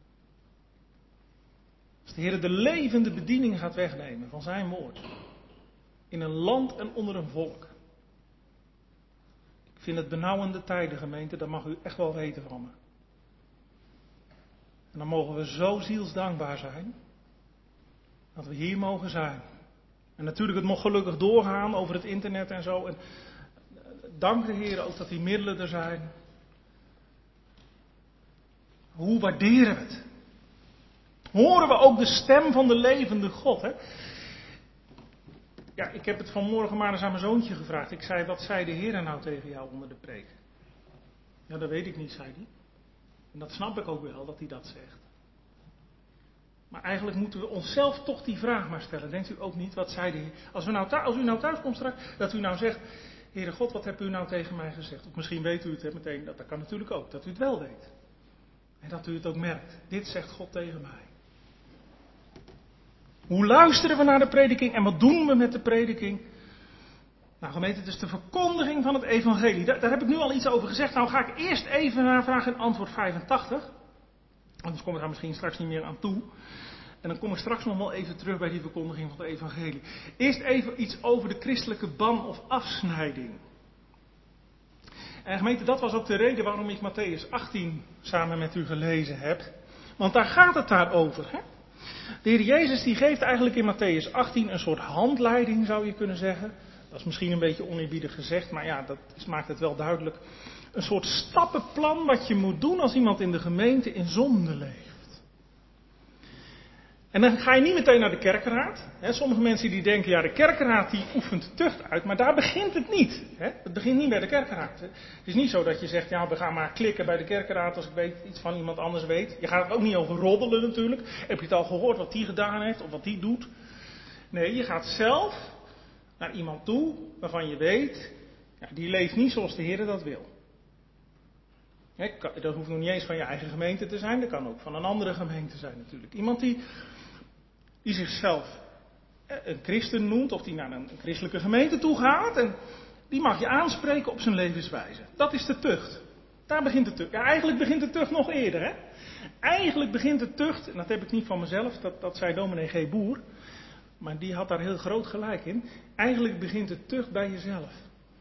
Als de Heer de levende bediening gaat wegnemen van zijn woord. In een land en onder een volk. Ik vind het benauwende tijden, gemeente, dat mag u echt wel weten van me. En dan mogen we zo zielsdankbaar zijn, dat we hier mogen zijn. En natuurlijk, het mocht gelukkig doorgaan over het internet en zo. En dank de Heer ook dat die middelen er zijn. Hoe waarderen we het? Horen we ook de stem van de levende God, hè? Ja, ik heb het vanmorgen maar eens aan mijn zoontje gevraagd. Ik zei, wat zei de Heer nou tegen jou onder de preek? Ja, dat weet ik niet, zei hij. En dat snap ik ook wel, dat hij dat zegt. Maar eigenlijk moeten we onszelf toch die vraag maar stellen. Denkt u ook niet, wat zei de Heer? Als u nou thuis komt straks, dat u nou zegt, Heere God, wat hebt u nou tegen mij gezegd? Of misschien weet u het meteen, dat kan natuurlijk ook, dat u het wel weet. En dat u het ook merkt. Dit zegt God tegen mij. Hoe luisteren we naar de prediking en wat doen we met de prediking? Nou gemeente, het is de verkondiging van het evangelie. Daar heb ik nu al iets over gezegd. Nou ga ik eerst even naar vraag en antwoord 85. Anders kom ik daar misschien straks niet meer aan toe. En dan kom ik straks nog wel even terug bij die verkondiging van het evangelie. Eerst even iets over de christelijke ban of afsnijding. En gemeente, dat was ook de reden waarom ik Mattheüs 18 samen met u gelezen heb. Want daar gaat het daarover, hè? De Heer Jezus die geeft eigenlijk in Mattheüs 18 een soort handleiding, zou je kunnen zeggen. Dat is misschien een beetje oneerbiedig gezegd, maar ja, dat maakt het wel duidelijk. Een soort stappenplan wat je moet doen als iemand in de gemeente in zonde leeft. En dan ga je niet meteen naar de kerkenraad. Sommige mensen die denken, ja, de kerkenraad die oefent tucht uit, maar daar begint het niet. Het begint niet bij de kerkenraad. Het is niet zo dat je zegt, ja, we gaan maar klikken bij de kerkenraad als ik iets van iemand anders weet. Je gaat er ook niet over roddelen natuurlijk. Heb je het al gehoord wat die gedaan heeft of wat die doet? Nee, je gaat zelf naar iemand toe waarvan je weet, ja, die leeft niet zoals de Heer dat wil. Dat hoeft nog niet eens van je eigen gemeente te zijn, dat kan ook van een andere gemeente zijn natuurlijk. Iemand die zichzelf een christen noemt, of die naar een christelijke gemeente toe gaat, en die mag je aanspreken op zijn levenswijze. Dat is de tucht. Daar begint de tucht. Ja, eigenlijk begint de tucht nog eerder, hè. Eigenlijk begint de tucht, en dat heb ik niet van mezelf, dat zei dominee G. Boer, maar die had daar heel groot gelijk in. Eigenlijk begint de tucht bij jezelf.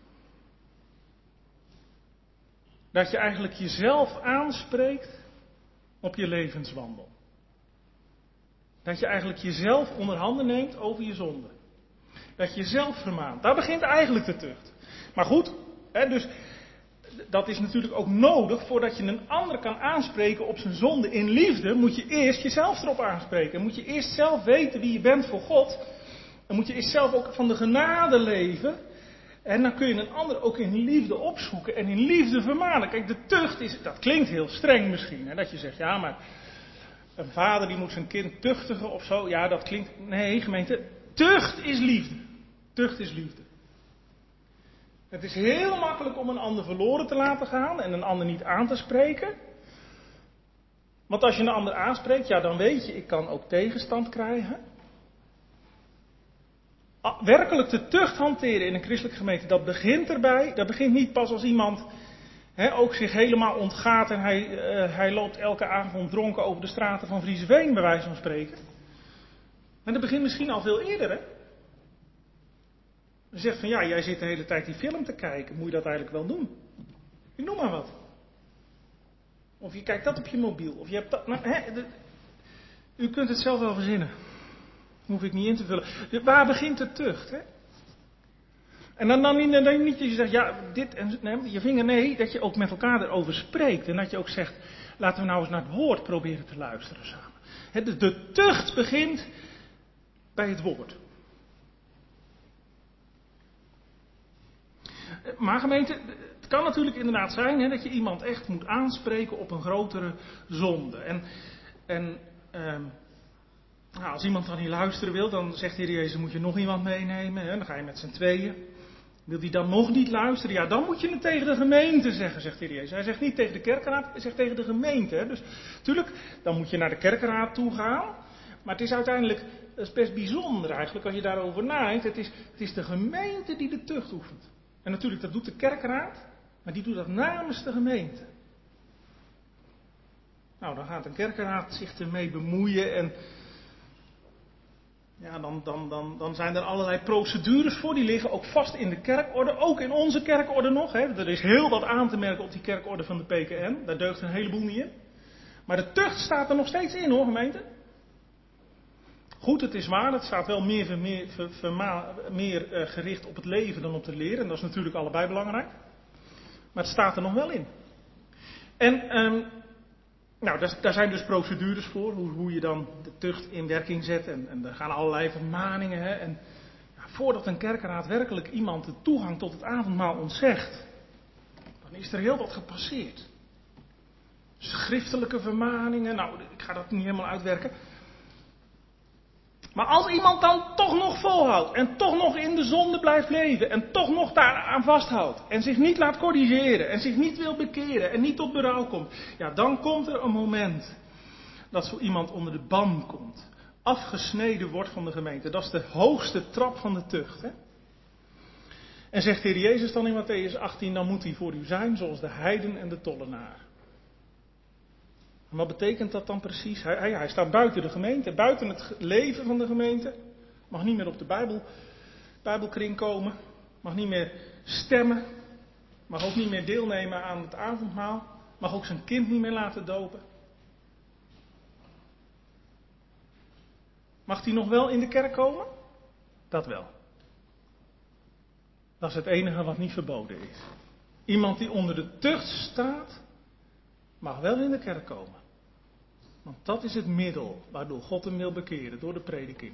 Dat je eigenlijk jezelf aanspreekt op je levenswandel. Dat je eigenlijk jezelf onder handen neemt over je zonde. Dat je jezelf vermaant. Daar begint eigenlijk de tucht. Maar goed, dus dat is natuurlijk ook nodig voordat je een ander kan aanspreken op zijn zonde in liefde. Moet je eerst jezelf erop aanspreken. Moet je eerst zelf weten wie je bent voor God. Dan moet je eerst zelf ook van de genade leven. En dan kun je een ander ook in liefde opzoeken en in liefde vermanen. Kijk, de tucht dat klinkt heel streng misschien. Hè? Dat je zegt, ja, maar een vader die moet zijn kind tuchtigen of zo. Ja, dat klinkt... Nee, gemeente, tucht is liefde. Tucht is liefde. Het is heel makkelijk om een ander verloren te laten gaan en een ander niet aan te spreken. Want als je een ander aanspreekt, ja, dan weet je, ik kan ook tegenstand krijgen. Werkelijk de tucht hanteren in een christelijke gemeente, dat begint erbij. Dat begint niet pas als iemand ook zich helemaal ontgaat en hij loopt elke avond dronken over de straten van Vriezeveen, bij wijze van spreken. Maar dat begint misschien al veel eerder, hè. Je zegt van, ja, jij zit de hele tijd die film te kijken, moet je dat eigenlijk wel doen? Ik noem maar wat. Of je kijkt dat op je mobiel, of je hebt dat... U kunt het zelf wel verzinnen. Hoef ik niet in te vullen. Waar begint de tucht, hè? En dan niet dat je zegt, ja, dit en je vinger, nee, dat je ook met elkaar erover spreekt. En dat je ook zegt, laten we nou eens naar het woord proberen te luisteren samen. De tucht begint bij het woord. Maar gemeente, het kan natuurlijk inderdaad zijn dat je iemand echt moet aanspreken op een grotere zonde. Nou, als iemand dan niet luisteren wil, dan zegt de Heer Jezus, moet je nog iemand meenemen. Dan ga je met z'n tweeën. Wil hij dan nog niet luisteren? Ja, dan moet je het tegen de gemeente zeggen, zegt de Heer Jezus. Hij zegt niet tegen de kerkenraad, hij zegt tegen de gemeente. Hè. Dus natuurlijk, dan moet je naar de kerkenraad toe gaan. Maar het is uiteindelijk, dat is best bijzonder eigenlijk als je daarover nadenkt. Het is de gemeente die de tucht oefent. En natuurlijk, dat doet de kerkenraad, maar die doet dat namens de gemeente. Nou, dan gaat een kerkenraad zich ermee bemoeien en ja, dan zijn er allerlei procedures voor, die liggen ook vast in de kerkorde, ook in onze kerkorde nog. Hè. Er is heel wat aan te merken op die kerkorde van de PKN, daar deugt een heleboel niet in. Maar de tucht staat er nog steeds in hoor, gemeente. Goed, het is waar, het staat wel meer gericht op het leven dan op de leer. En dat is natuurlijk allebei belangrijk. Maar het staat er nog wel in. En daar zijn dus procedures voor, hoe je dan de tucht in werking zet. En er gaan allerlei vermaningen. Hè. En ja, voordat een kerkenraad werkelijk iemand de toegang tot het avondmaal ontzegt, dan is er heel wat gepasseerd. Schriftelijke vermaningen, nou, ik ga dat niet helemaal uitwerken. Maar als iemand dan toch nog volhoudt en toch nog in de zonde blijft leven en toch nog daaraan vasthoudt en zich niet laat corrigeren en zich niet wil bekeren en niet tot berouw komt, ja, dan komt er een moment dat zo iemand onder de ban komt, afgesneden wordt van de gemeente. Dat is de hoogste trap van de tucht. Hè? En zegt de Heer Jezus dan in Mattheüs 18, dan moet hij voor u zijn zoals de heiden en de tollenaar. En wat betekent dat dan precies? Hij staat buiten de gemeente, buiten het leven van de gemeente. Mag niet meer op de Bijbelkring komen. Mag niet meer stemmen. Mag ook niet meer deelnemen aan het avondmaal. Mag ook zijn kind niet meer laten dopen. Mag hij nog wel in de kerk komen? Dat wel. Dat is het enige wat niet verboden is. Iemand die onder de tucht staat, mag wel in de kerk komen. Want dat is het middel waardoor God hem wil bekeren, door de prediking.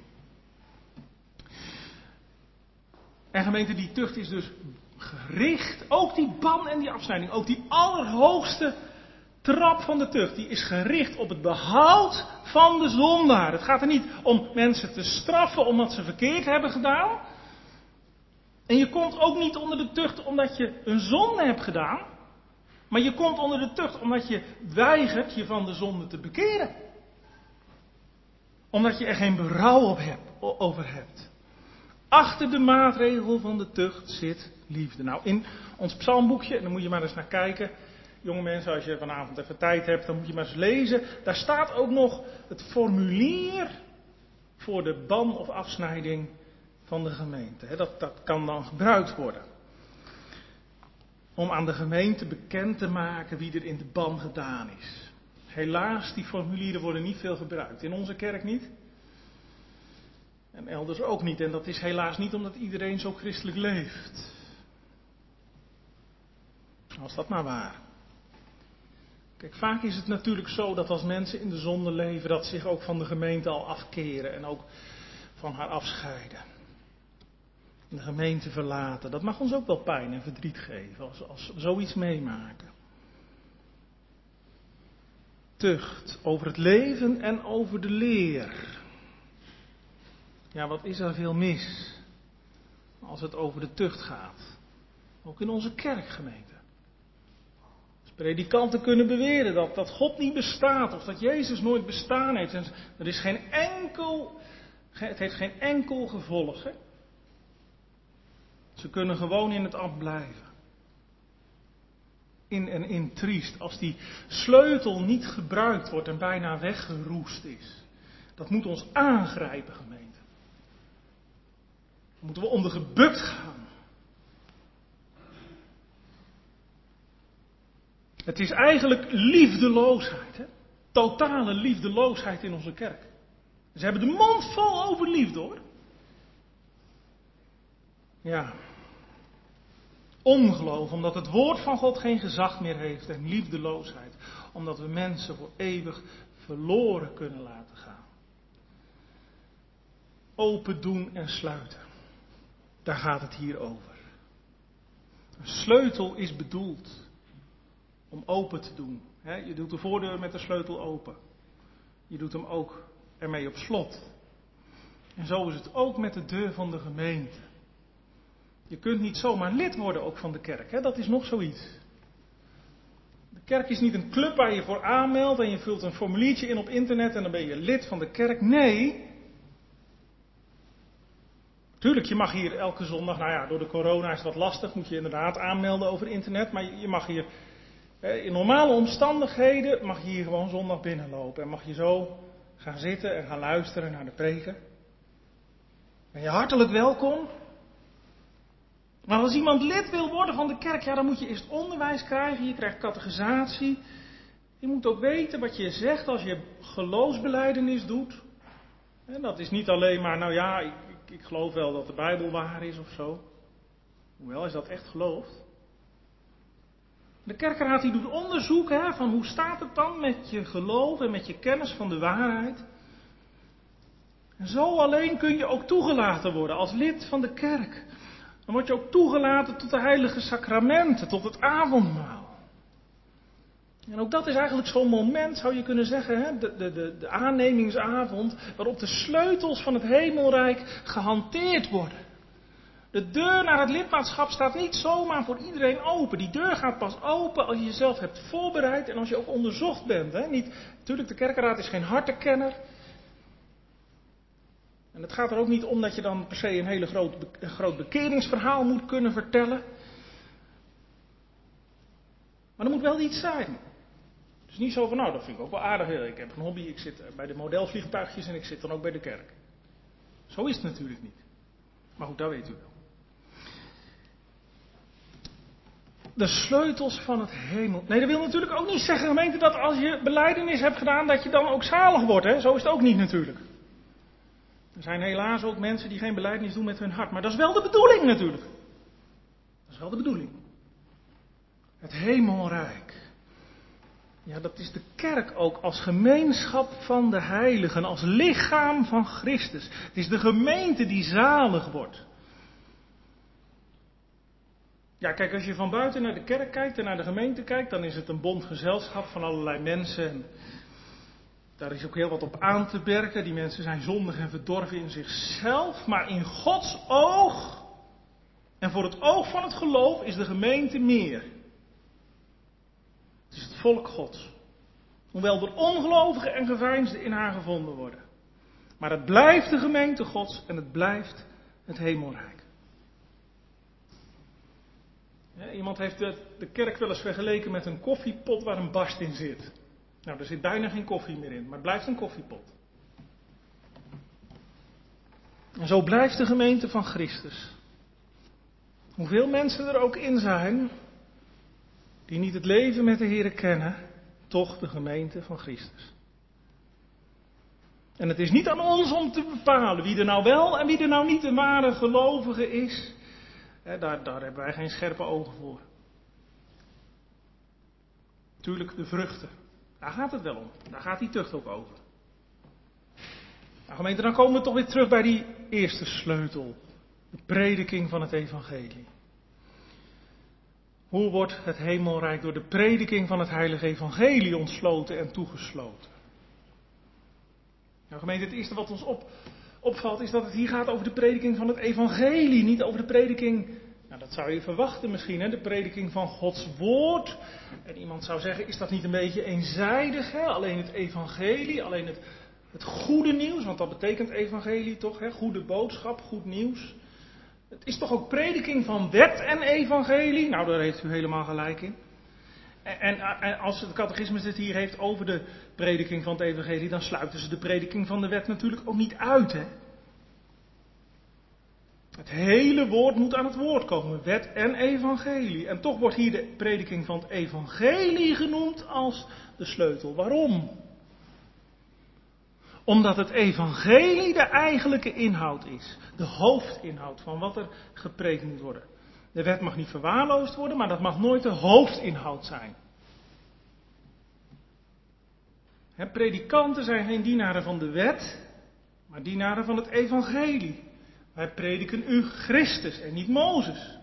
En gemeente, die tucht is dus gericht, ook die ban en die afsnijding, ook die allerhoogste trap van de tucht, die is gericht op het behoud van de zondaar. Het gaat er niet om mensen te straffen omdat ze verkeerd hebben gedaan. En je komt ook niet onder de tucht omdat je een zonde hebt gedaan. Maar je komt onder de tucht omdat je weigert je van de zonde te bekeren. Omdat je er geen berouw over hebt. Achter de maatregel van de tucht zit liefde. Nou, in ons psalmboekje, en daar moet je maar eens naar kijken. Jonge mensen, als je vanavond even tijd hebt, dan moet je maar eens lezen. Daar staat ook nog het formulier voor de ban of afsnijding van de gemeente. Dat kan dan gebruikt worden. Om aan de gemeente bekend te maken wie er in de ban gedaan is. Helaas, die formulieren worden niet veel gebruikt. In onze kerk niet. En elders ook niet. En dat is helaas niet omdat iedereen zo christelijk leeft. Als dat maar waar. Kijk, vaak is het natuurlijk zo dat als mensen in de zonde leven, dat ze zich ook van de gemeente al afkeren en ook van haar afscheiden. De gemeente verlaten. Dat mag ons ook wel pijn en verdriet geven als we zoiets meemaken. Tucht over het leven en over de leer. Ja, wat is er veel mis als het over de tucht gaat? Ook in onze kerkgemeente. Als predikanten kunnen beweren dat God niet bestaat of dat Jezus nooit bestaan heeft. En het heeft geen enkel gevolg. Hè? Ze kunnen gewoon in het ambt blijven. In triest. Als die sleutel niet gebruikt wordt en bijna weggeroest is. Dat moet ons aangrijpen, gemeente. Dan moeten we onder gebukt gaan. Het is eigenlijk liefdeloosheid. Hè? Totale liefdeloosheid in onze kerk. Ze hebben de mond vol over liefde hoor. Ja. Ongeloof, omdat het woord van God geen gezag meer heeft. En liefdeloosheid, omdat we mensen voor eeuwig verloren kunnen laten gaan. Open doen en sluiten. Daar gaat het hier over. Een sleutel is bedoeld om open te doen. Je doet de voordeur met de sleutel open. Je doet hem ook ermee op slot. En zo is het ook met de deur van de gemeente. Je kunt niet zomaar lid worden ook van de kerk. Hè? Dat is nog zoiets. De kerk is niet een club waar je voor aanmeldt en je vult een formuliertje in op internet en dan ben je lid van de kerk. Nee. Tuurlijk, je mag hier elke zondag, nou ja, door de corona is het wat lastig, moet je inderdaad aanmelden over internet. Maar je mag hier, in normale omstandigheden, mag je hier gewoon zondag binnenlopen. En mag je zo gaan zitten en gaan luisteren naar de preken. Ben je hartelijk welkom. Maar als iemand lid wil worden van de kerk, ja, dan moet je eerst onderwijs krijgen. Je krijgt catechisatie. Je moet ook weten wat je zegt als je geloofsbelijdenis doet. En dat is niet alleen maar, nou ja, ik geloof wel dat de Bijbel waar is of zo. Hoewel, is dat echt geloofd? De kerkraad die doet onderzoek van hoe staat het dan met je geloof en met je kennis van de waarheid. En zo alleen kun je ook toegelaten worden als lid van de kerk. Dan word je ook toegelaten tot de heilige sacramenten, tot het avondmaal. En ook dat is eigenlijk zo'n moment, zou je kunnen zeggen, de aannemingsavond, waarop de sleutels van het hemelrijk gehanteerd worden. De deur naar het lidmaatschap staat niet zomaar voor iedereen open. Die deur gaat pas open als je jezelf hebt voorbereid en als je ook onderzocht bent. Natuurlijk, de kerkenraad is geen hartenkenner. En het gaat er ook niet om dat je dan per se een groot bekeringsverhaal moet kunnen vertellen. Maar er moet wel iets zijn. Het is niet zo van, nou, dat vind ik ook wel aardig. Ik heb een hobby, ik zit bij de modelvliegtuigjes en ik zit dan ook bij de kerk. Zo is het natuurlijk niet. Maar goed, dat weet u wel. De sleutels van het hemel. Nee, dat wil natuurlijk ook niet zeggen, gemeente, dat als je belijdenis hebt gedaan, dat je dan ook zalig wordt. Hè? Zo is het ook niet natuurlijk. Er zijn helaas ook mensen die geen belijdenis doen met hun hart. Maar dat is wel de bedoeling natuurlijk. Dat is wel de bedoeling. Het hemelrijk. Ja, dat is de kerk ook als gemeenschap van de heiligen, als lichaam van Christus. Het is de gemeente die zalig wordt. Ja, kijk, als je van buiten naar de kerk kijkt en naar de gemeente kijkt, dan is het een bondgezelschap van allerlei mensen. En daar is ook heel wat op aan te merken. Die mensen zijn zondig en verdorven in zichzelf, maar in Gods oog en voor het oog van het geloof is de gemeente meer. Het is het volk Gods. Hoewel er ongelovigen en geveinsden in haar gevonden worden. Maar het blijft de gemeente Gods en het blijft het hemelrijk. Ja, iemand heeft de kerk wel eens vergeleken met een koffiepot waar een barst in zit. Nou, er zit bijna geen koffie meer in, maar het blijft een koffiepot. En zo blijft de gemeente van Christus. Hoeveel mensen er ook in zijn die niet het leven met de Heere kennen, toch de gemeente van Christus. En het is niet aan ons om te bepalen wie er nou wel en wie er nou niet de ware gelovige is. Daar hebben wij geen scherpe ogen voor. Tuurlijk de vruchten. Daar gaat het wel om. Daar gaat die tucht ook over. Nou gemeente, dan komen we toch weer terug bij die eerste sleutel. De prediking van het evangelie. Hoe wordt het hemelrijk door de prediking van het heilige evangelie ontsloten en toegesloten? Nou gemeente, het eerste wat ons opvalt is dat het hier gaat over de prediking van het evangelie. Niet over de prediking, nou dat zou je verwachten misschien, de prediking van Gods woord. En iemand zou zeggen, is dat niet een beetje eenzijdig? Alleen het evangelie, alleen het goede nieuws, want dat betekent evangelie toch? Goede boodschap, goed nieuws. Het is toch ook prediking van wet en evangelie? Nou, daar heeft u helemaal gelijk in. En als de catechismus het hier heeft over de prediking van het evangelie, dan sluiten ze de prediking van de wet natuurlijk ook niet uit. Het hele woord moet aan het woord komen, wet en evangelie. En toch wordt hier de prediking van het evangelie genoemd als de sleutel. Waarom? Omdat het evangelie de eigenlijke inhoud is. De hoofdinhoud van wat er gepreekt moet worden. De wet mag niet verwaarloosd worden, maar dat mag nooit de hoofdinhoud zijn. Predikanten zijn geen dienaren van de wet, maar dienaren van het evangelie. Wij prediken u Christus en niet Mozes.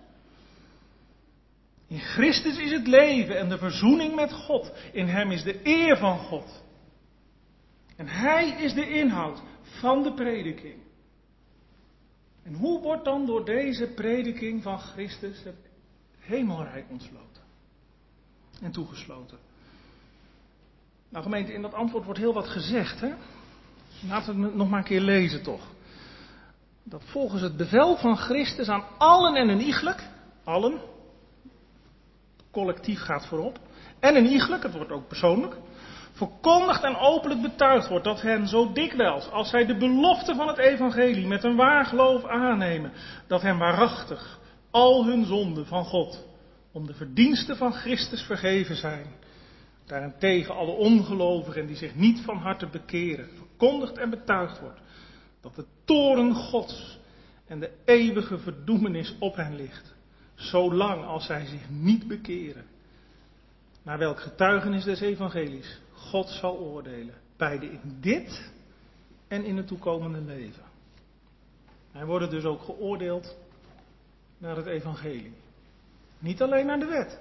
In Christus is het leven en de verzoening met God. In hem is de eer van God. En hij is de inhoud van de prediking. En hoe wordt dan door deze prediking van Christus het hemelrijk ontsloten en toegesloten? Nou gemeente, in dat antwoord wordt heel wat gezegd, hè? Laten we het nog maar een keer lezen toch. Dat volgens het bevel van Christus aan allen en een iegelijk, allen, collectief gaat voorop, en een iegelijk, het wordt ook persoonlijk, verkondigd en openlijk betuigd wordt dat hen zo dikwijls als zij de belofte van het evangelie met een waar geloof aannemen, dat hen waarachtig al hun zonden van God om de verdiensten van Christus vergeven zijn. Daarentegen alle ongelovigen die zich niet van harte bekeren, verkondigd en betuigd wordt dat de toorn Gods en de eeuwige verdoemenis op hen ligt, zolang als zij zich niet bekeren. Naar welk getuigenis des evangelies God zal oordelen, beide in dit en in het toekomende leven. Wij worden dus ook geoordeeld naar het evangelie. Niet alleen naar de wet.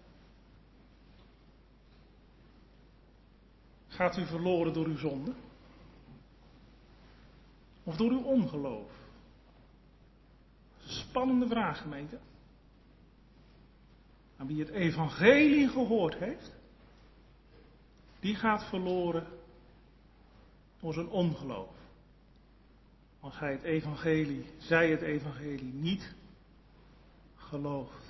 Gaat u verloren door uw zonde? Of door uw ongeloof? Dat is een spannende vraag, gemeente. Maar wie het evangelie gehoord heeft, die gaat verloren door zijn ongeloof. Als hij het evangelie, zij het evangelie niet gelooft.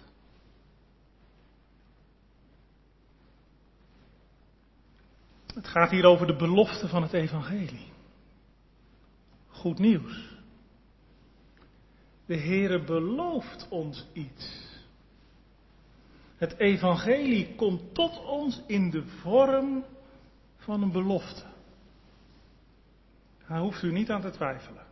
Het gaat hier over de belofte van het evangelie. Goed nieuws. De Heere belooft ons iets. Het evangelie komt tot ons in de vorm van een belofte. Daar hoeft u niet aan te twijfelen.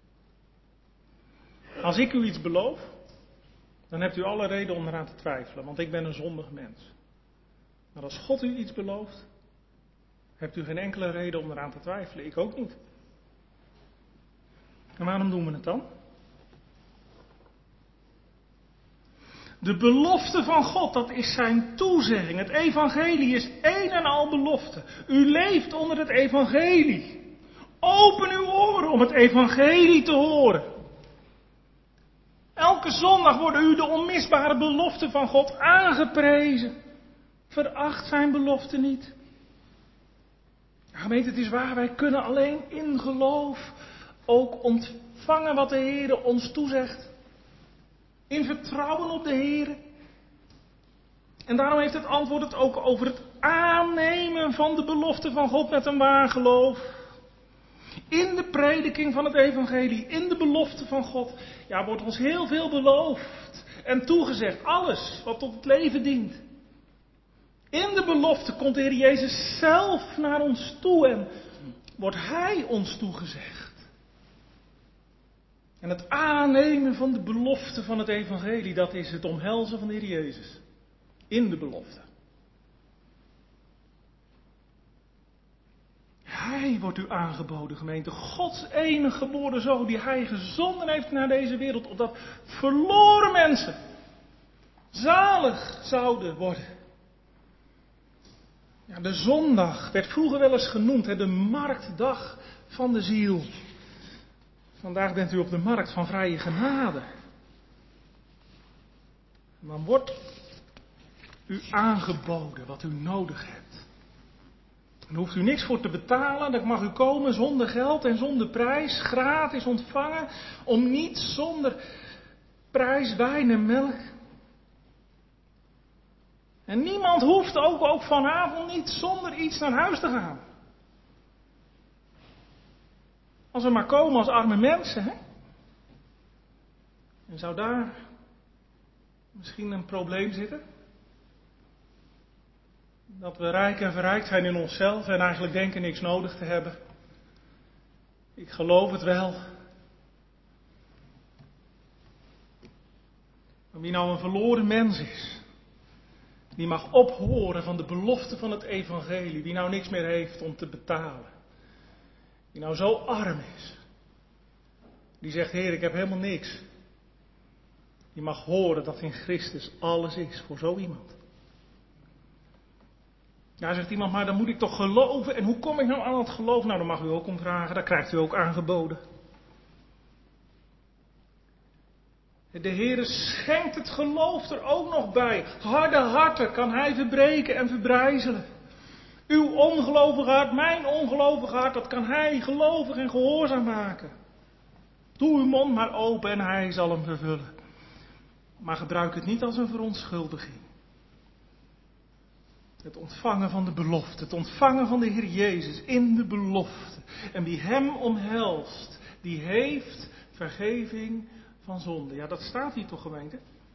Als ik u iets beloof, dan hebt u alle reden om eraan te twijfelen, want ik ben een zondig mens. Maar als God u iets belooft, hebt u geen enkele reden om eraan te twijfelen. Ik ook niet. En waarom doen we het dan? De belofte van God, dat is zijn toezegging. Het evangelie is één en al belofte. U leeft onder het evangelie. Open uw oren om het evangelie te horen. Elke zondag worden u de onmisbare beloften van God aangeprezen. Veracht zijn beloften niet. Ja, gemeente, het is waar, wij kunnen alleen in geloof ook ontvangen wat de Heer ons toezegt. In vertrouwen op de Heer. En daarom heeft het antwoord het ook over het aannemen van de belofte van God met een waar geloof. In de prediking van het evangelie, in de belofte van God, ja, wordt ons heel veel beloofd en toegezegd. Alles wat tot het leven dient. In de belofte komt de Heer Jezus zelf naar ons toe en wordt Hij ons toegezegd. En het aannemen van de belofte van het evangelie, dat is het omhelzen van de Heer Jezus. In de belofte. Hij wordt u aangeboden, gemeente. Gods enige geboren zoon die Hij gezonden heeft naar deze wereld. Opdat verloren mensen zalig zouden worden. Ja, de zondag werd vroeger wel eens genoemd, de marktdag van de ziel. Vandaag bent u op de markt van vrije genade. En dan wordt u aangeboden wat u nodig hebt. En daar hoeft u niks voor te betalen, dan mag u komen zonder geld en zonder prijs, gratis ontvangen, om niet zonder prijs wijn en melk. En niemand hoeft ook vanavond niet zonder iets naar huis te gaan. Als we maar komen als arme mensen, hè? En zou daar misschien een probleem zitten? Dat we rijk en verrijkt zijn in onszelf en eigenlijk denken niks nodig te hebben. Ik geloof het wel. Maar wie nou een verloren mens is, die mag ophoren van de belofte van het evangelie, die nou niks meer heeft om te betalen. Die nou zo arm is. Die zegt, Heer, ik heb helemaal niks. Die mag horen dat in Christus alles is voor zo iemand. Ja, zegt iemand, maar dan moet ik toch geloven. En hoe kom ik nou aan het geloof? Nou, dan mag u ook om vragen. Dat krijgt u ook aangeboden. De Heere schenkt het geloof er ook nog bij. Harde harten kan Hij verbreken en verbrijzelen. Uw ongelovige hart, mijn ongelovige hart, dat kan Hij gelovig en gehoorzaam maken. Doe uw mond maar open en Hij zal hem vervullen. Maar gebruik het niet als een verontschuldiging. Het ontvangen van de belofte, het ontvangen van de Heer Jezus in de belofte. En wie Hem omhelst, die heeft vergeving van zonde. Ja, dat staat hier toch, gemeente?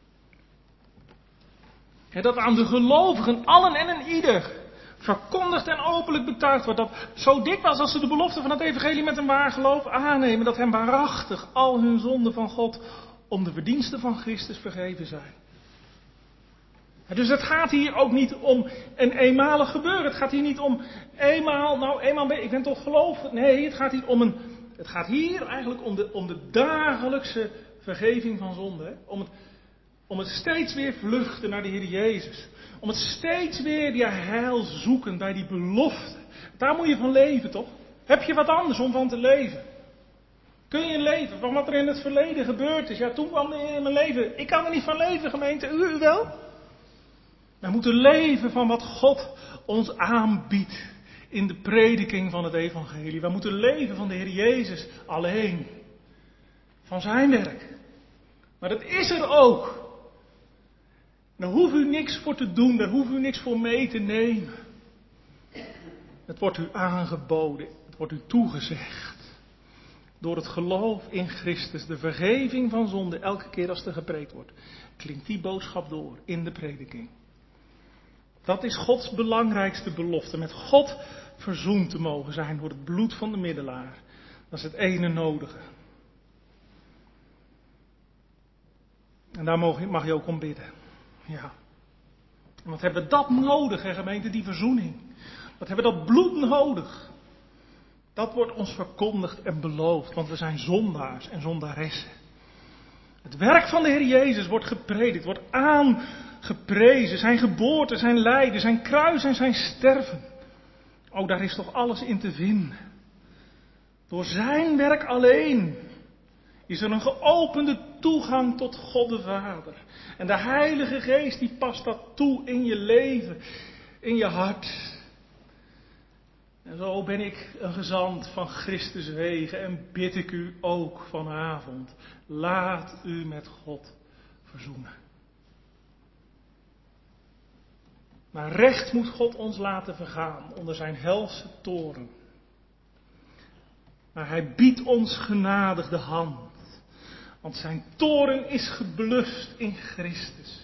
En dat aan de gelovigen, allen en een ieder, verkondigd en openlijk betuigd wordt. Dat zo dikwijls als ze de belofte van het evangelie met een waar geloof aannemen, dat hen waarachtig al hun zonden van God om de verdiensten van Christus vergeven zijn. Dus het gaat hier ook niet om een eenmalig gebeuren. Het gaat hier niet om eenmaal ik ben toch gelovig. Nee, het gaat hier eigenlijk om de dagelijkse vergeving van zonde. Hè? Om het steeds weer vluchten naar de Heer Jezus. Om het steeds weer die heil zoeken bij die belofte. Daar moet je van leven, toch? Heb je wat anders om van te leven? Kun je leven van wat er in het verleden gebeurd is? Ja, toen kwam de Heer in mijn leven. Ik kan er niet van leven, gemeente. U wel? Wij moeten leven van wat God ons aanbiedt in de prediking van het evangelie. Wij moeten leven van de Heer Jezus alleen. Van zijn werk. Maar dat is er ook. Daar hoeft u niks voor te doen, daar hoeft u niks voor mee te nemen. Het wordt u aangeboden, het wordt u toegezegd. Door het geloof in Christus, de vergeving van zonde, elke keer als er gepreekt wordt, klinkt die boodschap door in de prediking. Dat is Gods belangrijkste belofte, met God verzoend te mogen zijn door het bloed van de middelaar. Dat is het ene nodige. En daar mag je ook om bidden. Ja. En wat hebben we dat nodig, hè, gemeente, die verzoening? Wat hebben we dat bloed nodig? Dat wordt ons verkondigd en beloofd, want we zijn zondaars en zondaressen. Het werk van de Heer Jezus wordt gepredikt, wordt aangeprezen. Zijn geboorte, zijn lijden, zijn kruis en zijn sterven. Oh, daar is toch alles in te vinden. Door zijn werk alleen is er een geopende toegang tot God de Vader. En de Heilige Geest die past dat toe in je leven, in je hart. En zo ben ik een gezant van Christus wegen en bid ik u ook vanavond. Laat u met God verzoenen. Maar recht moet God ons laten vergaan onder zijn helse toorn. Maar hij biedt ons genadig de hand. Want zijn toorn is geblust in Christus.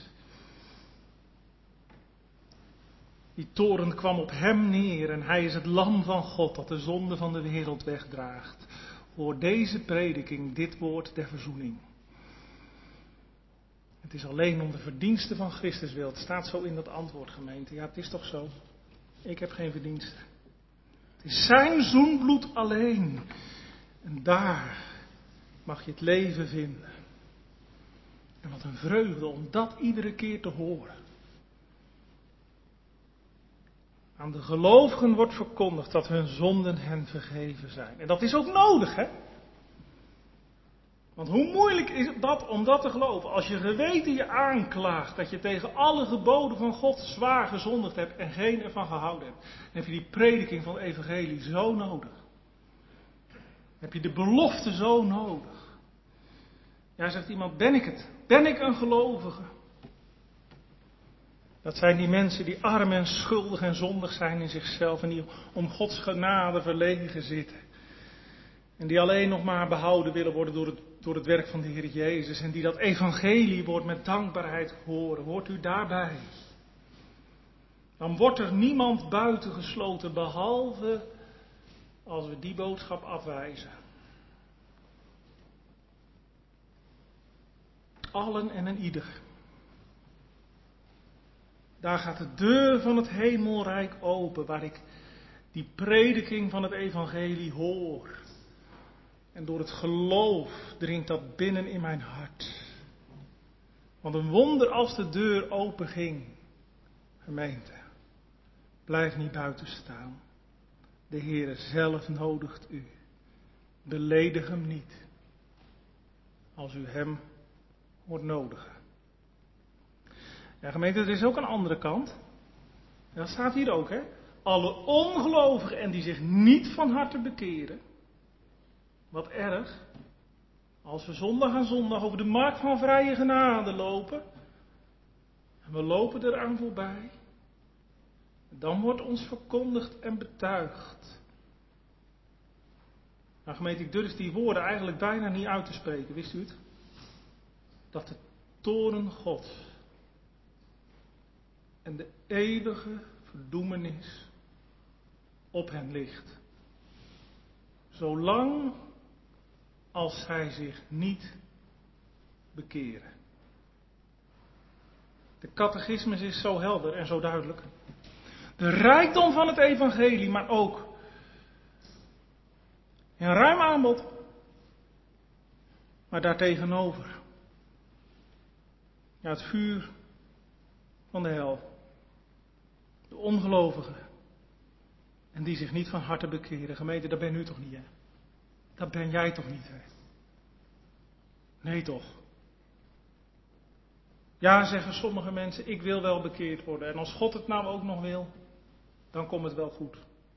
Die toorn kwam op hem neer en hij is het lam van God dat de zonde van de wereld wegdraagt. Hoor deze prediking, dit woord der verzoening. Het is alleen om de verdiensten van Christus wil. Het staat zo in dat antwoord, gemeente. Ja, het is toch zo. Ik heb geen verdiensten. Het is zijn zoenbloed alleen. En daar mag je het leven vinden. En wat een vreugde om dat iedere keer te horen. Aan de gelovigen wordt verkondigd dat hun zonden hen vergeven zijn. En dat is ook nodig, hè? Want hoe moeilijk is dat om dat te geloven? Als je geweten je aanklaagt dat je tegen alle geboden van God zwaar gezondigd hebt en geen ervan gehouden hebt. Dan heb je die prediking van het evangelie zo nodig. Dan heb je de belofte zo nodig. Ja, zegt iemand, ben ik het? Ben ik een gelovige? Dat zijn die mensen die arm en schuldig en zondig zijn in zichzelf en die om Gods genade verlegen zitten. En die alleen nog maar behouden willen worden door het werk van de Heer Jezus. En die dat evangelie wordt met dankbaarheid horen. Hoort u daarbij? Dan wordt er niemand buitengesloten behalve als we die boodschap afwijzen. Allen en een ieder. Daar gaat de deur van het hemelrijk open, waar ik die prediking van het evangelie hoor. En door het geloof dringt dat binnen in mijn hart. Want een wonder als de deur open ging. Gemeente, blijf niet buiten staan. De Heere zelf nodigt u. Beledig hem niet. Als u hem wordt nodigen. Ja, gemeente, er is ook een andere kant. En dat staat hier ook, hè. Alle ongelovigen en die zich niet van harte bekeren. Wat erg. Als we zondag aan zondag over de markt van vrije genade lopen. En we lopen eraan voorbij. Dan wordt ons verkondigd en betuigd. Nou gemeente, ik durf die woorden eigenlijk bijna niet uit te spreken, wist u het? Dat de toorn Gods en de eeuwige verdoemenis op hen ligt. Zolang als zij zich niet bekeren. De catechismus is zo helder en zo duidelijk. De rijkdom van het evangelie, maar ook een ruim aanbod. Maar daartegenover, ja, het vuur van de hel. De ongelovigen. En die zich niet van harte bekeren. Gemeente, dat ben u toch niet, hè? Dat ben jij toch niet, hè? Nee, toch? Ja, zeggen sommige mensen, ik wil wel bekeerd worden. En als God het nou ook nog wil, dan komt het wel goed.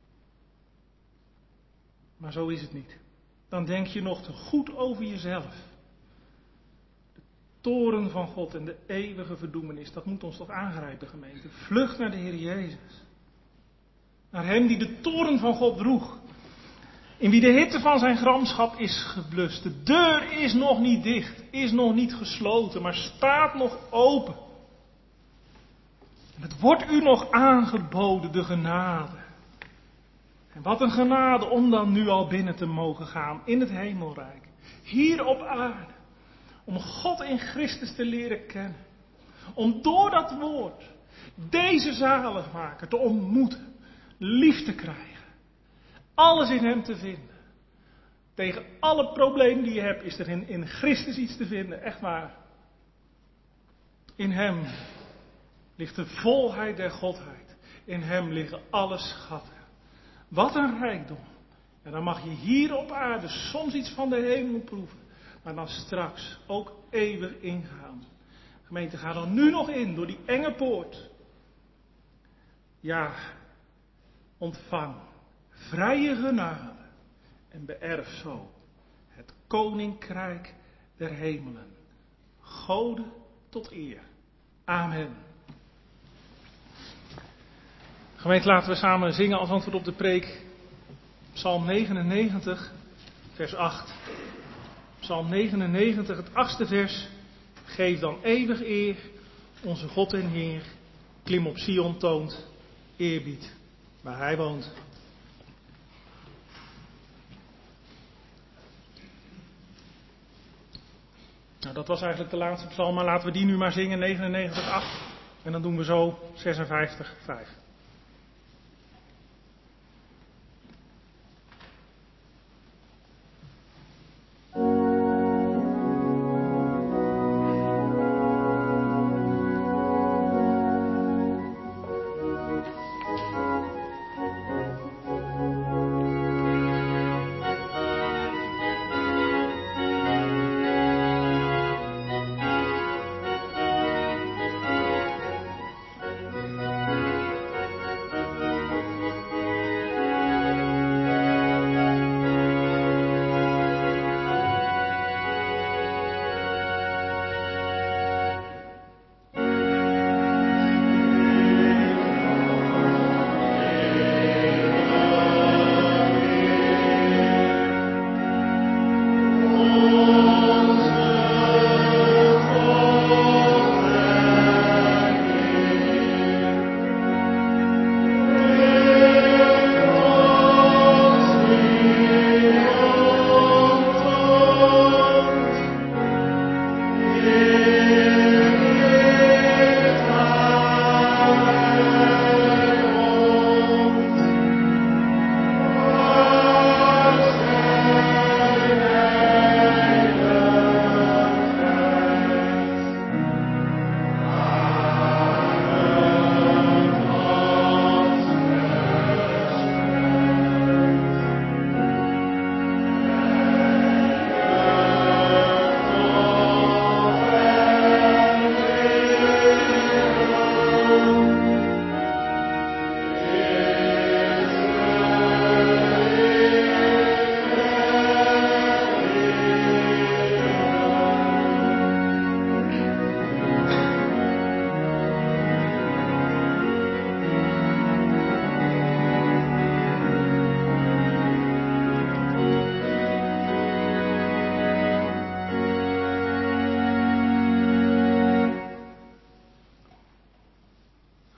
Maar zo is het niet. Dan denk je nog te goed over jezelf. De toorn van God en de eeuwige verdoemenis, dat moet ons toch aangrijpen, gemeente. Vlucht naar de Heer Jezus. Naar hem die de toorn van God droeg. In wie de hitte van zijn gramschap is geblust. De deur is nog niet dicht, is nog niet gesloten, maar staat nog open. En het wordt u nog aangeboden, de genade. En wat een genade om dan nu al binnen te mogen gaan in het hemelrijk. Hier op aarde. Om God in Christus te leren kennen. Om door dat woord deze zaligmaker te ontmoeten. Lief te krijgen. Alles in hem te vinden. Tegen alle problemen die je hebt is er in Christus iets te vinden. Echt waar. In hem ligt de volheid der Godheid. In hem liggen alle schatten. Wat een rijkdom. En dan mag je hier op aarde soms iets van de hemel proeven. Maar dan straks ook eeuwig ingaan. Gemeente, ga dan nu nog in door die enge poort. Ja, ontvang vrije genade. En beërf zo het koninkrijk der hemelen. Gode tot eer. Amen. Gemeente, laten we samen zingen als antwoord op de preek. Psalm 99, vers 8. Psalm 99, het 8e vers. Geef dan eeuwig eer, onze God en Heer. Klim op Sion toont, eerbied, waar Hij woont. Nou, dat was eigenlijk de laatste psalm, maar laten we die nu maar zingen, 99, 8. En dan doen we zo 56, 5.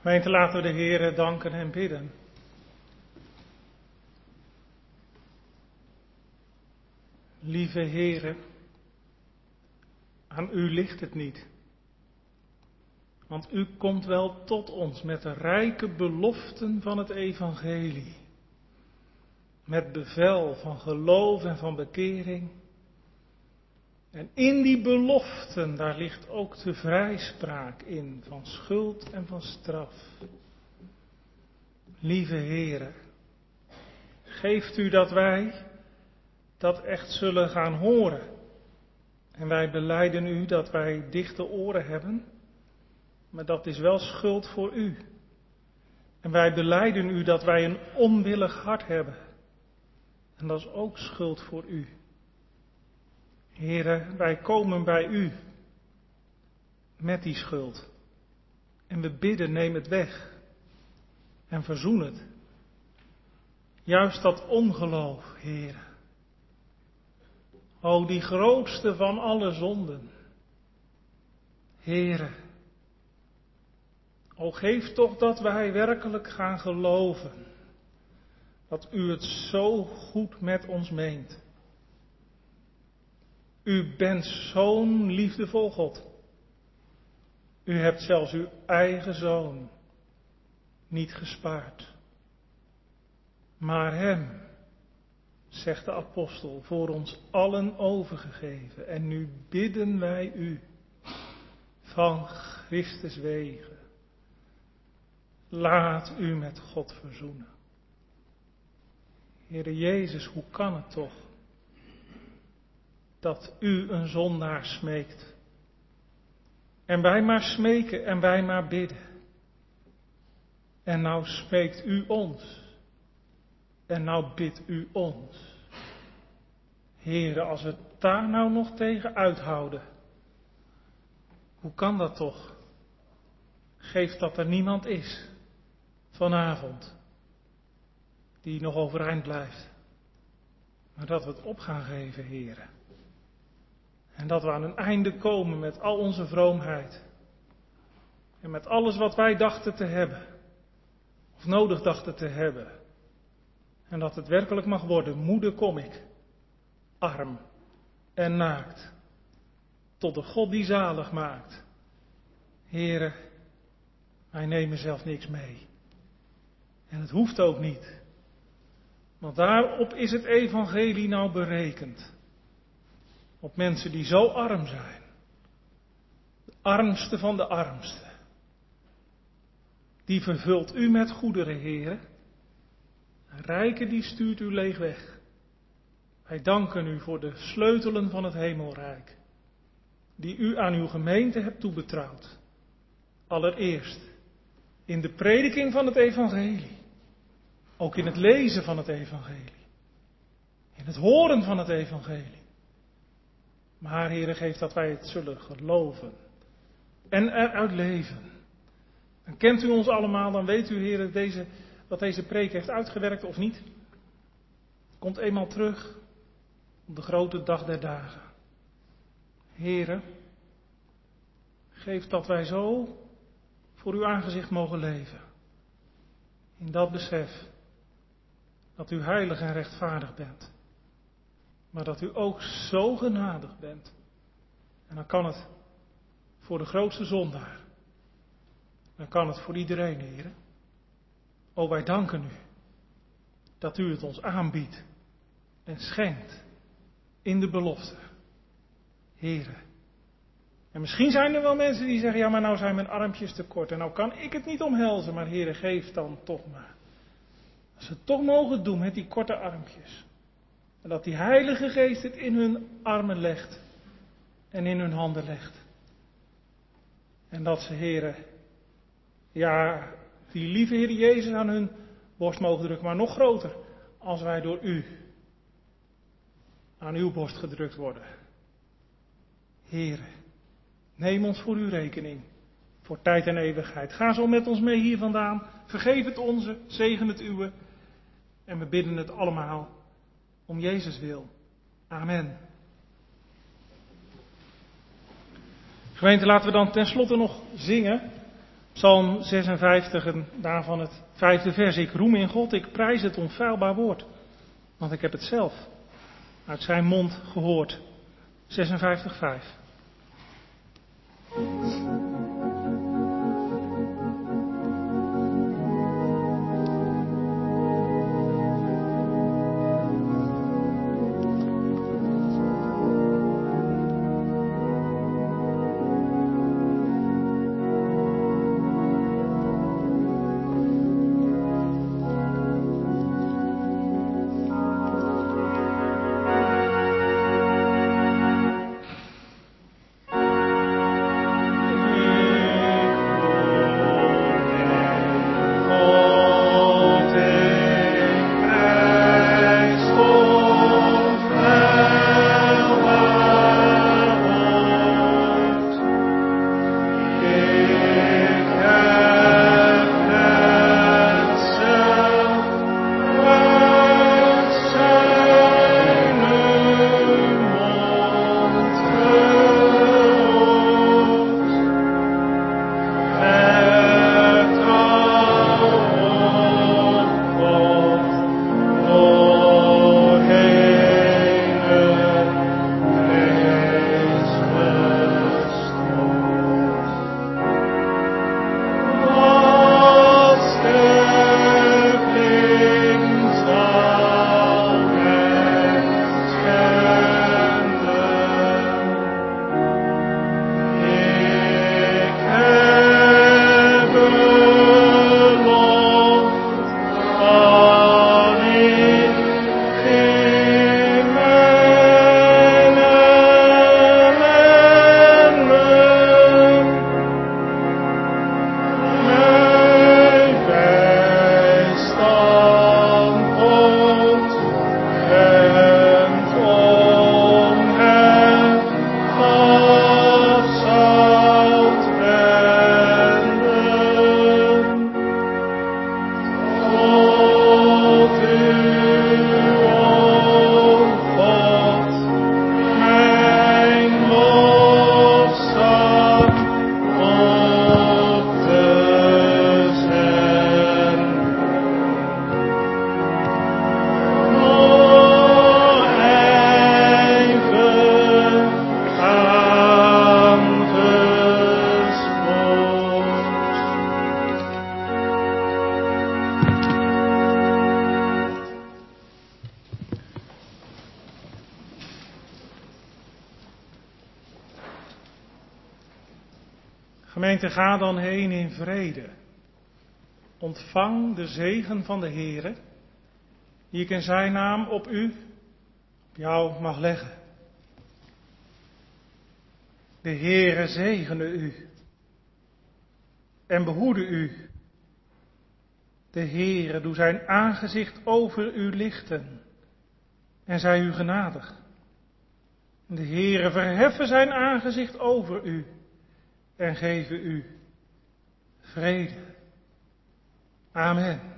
Gemeente, laten we de Heere danken en bidden. Lieve Heere, aan u ligt het niet. Want u komt wel tot ons met de rijke beloften van het evangelie. Met bevel van geloof en van bekering. En in die beloften, daar ligt ook de vrijspraak in van schuld en van straf. Lieve Heere, geeft u dat wij dat echt zullen gaan horen. En wij belijden u dat wij dichte oren hebben, maar dat is wel schuld voor u. En wij belijden u dat wij een onwillig hart hebben. En dat is ook schuld voor u. Heere, wij komen bij u met die schuld. En we bidden, neem het weg. En verzoen het. Juist dat ongeloof, Heere. O, die grootste van alle zonden. Heere. O, geef toch dat wij werkelijk gaan geloven. Dat u het zo goed met ons meent. U bent zo'n liefdevol God. U hebt zelfs uw eigen zoon niet gespaard. Maar hem, zegt de apostel, voor ons allen overgegeven. En nu bidden wij u van Christus wegen. Laat u met God verzoenen. Heere Jezus, hoe kan het toch dat u een zondaar smeekt? En wij maar smeken en wij maar bidden. En nou smeekt u ons. En nou bidt u ons. Heere, als we daar nou nog tegen uithouden. Hoe kan dat toch? Geef dat er niemand is vanavond die nog overeind blijft. Maar dat we het op gaan geven, Heere. En dat we aan een einde komen met al onze vroomheid. En met alles wat wij dachten te hebben. Of nodig dachten te hebben. En dat het werkelijk mag worden. Moeder kom ik. Arm en naakt. Tot de God die zalig maakt. Heere, wij nemen zelf niks mee. En het hoeft ook niet. Want daarop is het evangelie nou berekend. Op mensen die zo arm zijn. De armste van de armste. Die vervult u met goederen, Heere. Een rijke die stuurt u leeg weg. Wij danken u voor de sleutelen van het hemelrijk. Die u aan uw gemeente hebt toebetrouwd. Allereerst in de prediking van het evangelie. Ook in het lezen van het evangelie. In het horen van het evangelie. Maar Heere, geef dat wij het zullen geloven. En eruit leven. En kent u ons allemaal, dan weet u, Heere, wat deze preek heeft uitgewerkt of niet. Komt eenmaal terug op de grote dag der dagen. Heere, geef dat wij zo voor uw aangezicht mogen leven. In dat besef dat u heilig en rechtvaardig bent. Maar dat u ook zo genadig bent. En dan kan het voor de grootste zondaar. Dan kan het voor iedereen, Heer. O, wij danken u dat u het ons aanbiedt en schenkt in de belofte. Heere. En misschien zijn er wel mensen die zeggen, ja, maar nou zijn mijn armpjes te kort en nou kan ik het niet omhelzen, maar Heere, geef dan toch maar. Als ze het toch mogen doen met die korte armpjes. En dat die Heilige Geest het in hun armen legt en in hun handen legt. En dat ze, Heere, ja, die lieve Heer Jezus aan hun borst mogen drukken, maar nog groter als wij door u aan uw borst gedrukt worden. Heere, neem ons voor uw rekening, voor tijd en eeuwigheid. Ga zo met ons mee hier vandaan, vergeef het onze, zegen het uwe en we bidden het allemaal om Jezus wil. Amen. Gemeente, laten we dan tenslotte nog zingen. Psalm 56 en daarvan het 5e vers. Ik roem in God, ik prijs het onfeilbaar woord. Want ik heb het zelf uit zijn mond gehoord. 56:5. Gemeente, ga dan heen in vrede. Ontvang de zegen van de Heere, die ik in zijn naam op jou mag leggen. De Heere zegene u en behoede u. De Heere doe zijn aangezicht over u lichten en zij u genadig. De Heere verheffe zijn aangezicht over u en geven u vrede. Amen.